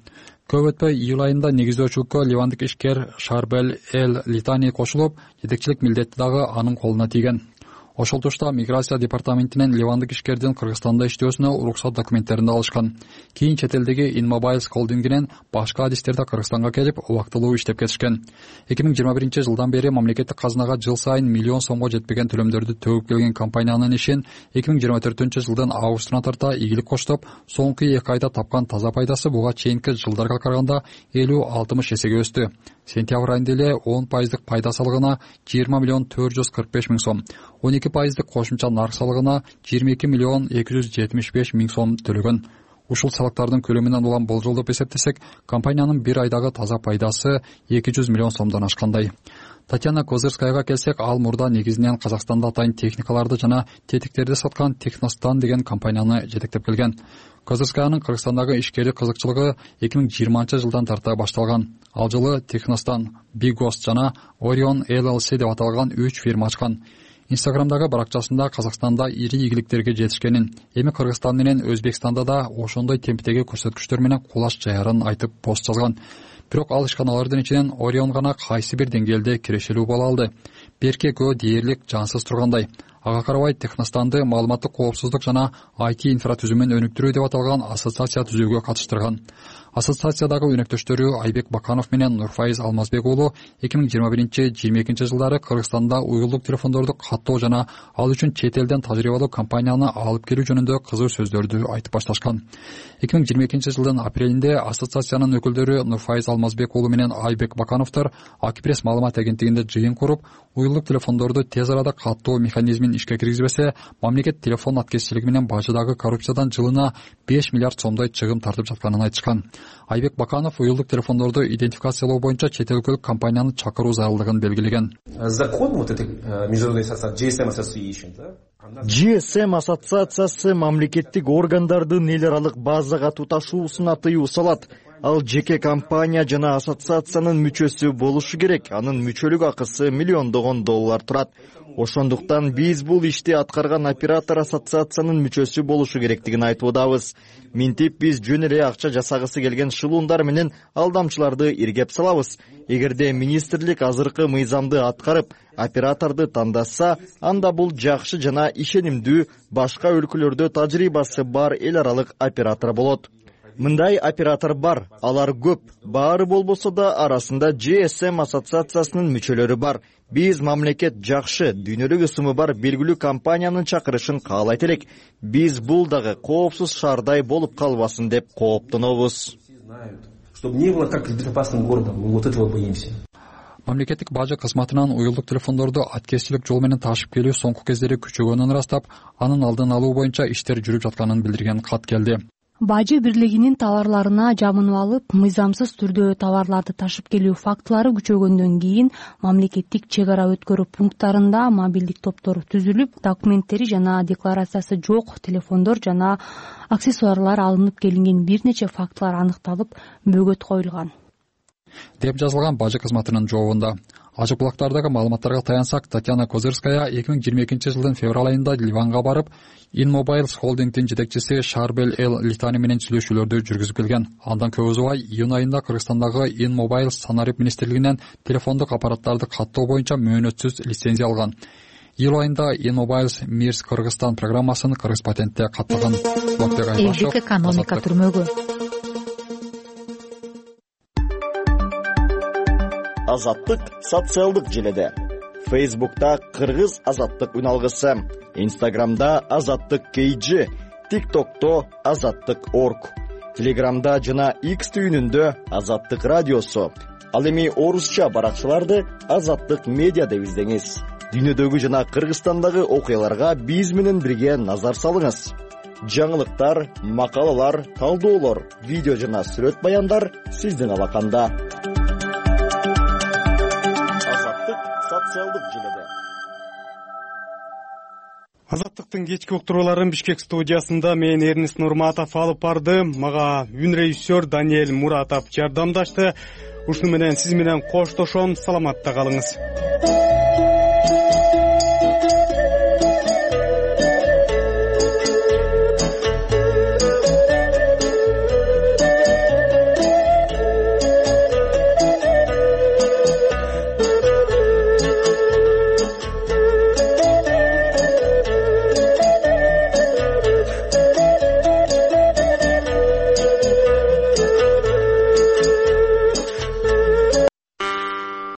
Көп өтпөй июль айында негиздөөчүлүккө ливандык ишкер Шарбел Эл Литани кошулуп, жетекчилик милдети дагы анын колуна тийген. Ошол тушта миграция департаментинен ливандык ишкердин Кыргызстанда иштөөсүнө уруксат документтерин алышкан. Кийин чет элдеги InMobiles холдингинен башка адистерде Кыргызстанга келип, убактылуу иштеп кетишкен. эки миң жыйырма биринчи жылдан бери мамлекеттик казынага жыл сайын миллион сомго жетпеген төлөмдөрдү төгүп келген компаниянын ишин эки миң жыйырма төртүнчү жылдын августуна тарта ийгилик коштоп, соңку эки айда тапкан таза пайдасы буга чейинки жылдарга караганда элүү алтымыш эсеге өстү. Сентябрь айында эле он пайыздык пайда салыгына жыйырма миллион төрт жүз кырк беш миң сом, он эки пайыздык кошумча нарк салыгына жыйырма эки миллион эки жүз жетимиш беш миң сом төлөгөн. Ушул салыктардын көлөмүнөн улам болжолдоп эсептесек, компаниянын бир айдагы таза пайдасы эки жүз миллион сомдон ашкандай. Татьяна Козырскаяга келсек, ал мурда негизинен Казакстанда атайын техникаларды жана тетиктерди саткан Техностан деген компанияны жетектеп келген. Козырскаянын Кыргызстандагы ишкерлик кызыкчылыгы эки миң жыйырманчы жылдан тарта башталган. Ал жылы Техностан, Bighost жана Orion Эл Эл Си деп аталган үч фирма ачкан. Инстаграмдагы баракчасында Казакстанда ири ийгиликтерге жетишкенин, эми Кыргызстан менен Өзбекстанда да ошондой темптеги көрсөткүчтөр менен кулаш жаярын айтып пост жазган. Бирок ал ишканалардын ичинен Orion гана кайсы бир деңгээлде кирешелүү боло алды. Берки экөө дээрлик жансыз тургандай. Ага карабай Техностанды маалыматтык коопсуздук жана ай ти инфратүзүмүн өнүктүрүү деп аталган ассоциация түзүүгө катыштырган. Ассоциациядагы өнөктөштөрү Айбек Баканов менен Нурфайыз Алмазбек уулу эки миң жыйырма биринчи жыйырма экинчи жылдары Кыргызстанда уюлдук телефондорду каттоо жана ал үчүн чет элден тажрыйбалуу компанияны алып келүү жөнүндө кызуу сөздөрдү айтып башташкан. эки миң жыйырма экинчи жылдын апрелинде ассоциациянын өкүлдөрү Нурфайыз Алмазбек уулу менен Айбек Бакановдор Акипресс маалымат агенттигинде жыйын куруп, уюлдук телефондорду тез арада каттоо механизмин ишке киргизбесе, мамлекет телефон аткезчилиги менен бажыдагы коррупциядан жылына беш миллиард сомдой чыгым тартып жатканын айтышкан. Айбек Баканов уюлдук телефондорду идентификациялоо боюнча чет өлкөлүк компанияны чакыруу зарылдыгын белгилеген. Закон вот этой международной ассоциации джи эс эм Association, да? джи эс эм ассоциациясы мамлекеттик органдардын эл аралык базага туташуусуна тыюу салат. Ал жеке компания жана ассоциациянын мүчөсү болушу керек. Анын мүчөлүк акысы миллиондогон доллар турат. Ошондуктан биз бул ишти аткарган оператор ассоциациянын мүчөсү болушу керектигин айтыбыз. Минтип биз жөн эле акча жасагысы келген шылуундар менен алдамчыларды иргеп салабыз. Эгерде министрлик азыркы мыйзамды аткарып, операторду тандаса, анда бул жакшы жана ишенимдүү башка өлкөлөрдө тажрыйбасы бар эл аралык оператор болот. Мындай оператор бар, алар көп. Баары болбосо да арасында джи эс эм ассоциациясынын мүчөлөрү бар. Биз мамлекет жакшы, дүйнөлүк ысымы бар белгилүү компаниянын чакырышын каалайт элек. Биз бул дагы коопсуз шаардай болуп калбасын деп кооптонобуз. Чтобы не было как безопасным городом, мы вот этого боимся. Мамлекеттик бажы кызматынан уюлдук телефондорду аткезчилик жол менен ташып келүү соңку кездери күчөгөнүн ырастап, анын алдын алуу боюнча иштер жүрүп жатканын билдирген кат келди. Бажы бирлигинин товарларына жабынып алып, мыйзамсыз түрдө товарларды ташып келүү фактылары күчөгөндөн кийин мамлекеттик чек ара өткөрүү пункттарында мобилдик топтор түзүлүп, документтери жана декларациясы жок телефондор жана аксессуарлар алынып келинген бир нече фактылар аныкталып, бөгөт коюлган деп жазылган бажы кызматынын жообунда. Ачык булактардагы маалыматтарга таянсак, Татьяна Козырская эки миң жыйырма экинчи жылдын февраль айында Ливанга барып, InMobiles холдингдин жетекчиси Шарбел Эл Литани менен сүйлөшүүлөрдү жүргүзүп келген. Андан көп узбай июнь айында Кыргызстандагы InMobiles санарип министрлигинен телефондук аппараттарды каттоо боюнча мөөнөтсүз лицензия алган. Июль айында InMobiles Мирс Кыргызстан программасын Кыргыз патентте каттаган. Элдик экономика түрмөгү. Азаттык социалдык желеде. Фейсбукта Кыргыз азаттык үналгысы, Инстаграмда Азаттык кей джи, ТикТокто Азаттык орг, Телеграмда жана X түйүнүндө Азаттык радиосу. Ал эми орусча баракчаларды Азаттык медиа деп издеңиз. Дүйнөдөгү жана Кыргызстандагы окуяларга биз менен бирге назар салыңыз. Жаңылыктар, макалалар, талдоолор, видео жана сүрөт баяндар сиздин алаканда. Социалдык желеде. Азаттыктын кечки уктурууларын Бишкек студиясында мен Эрнис Нурматов алып барды. Мага үн режиссер Даниэль Муратов жардамдашты. Ушуну менен сиз менен коштошом. Саламатта калыңыз.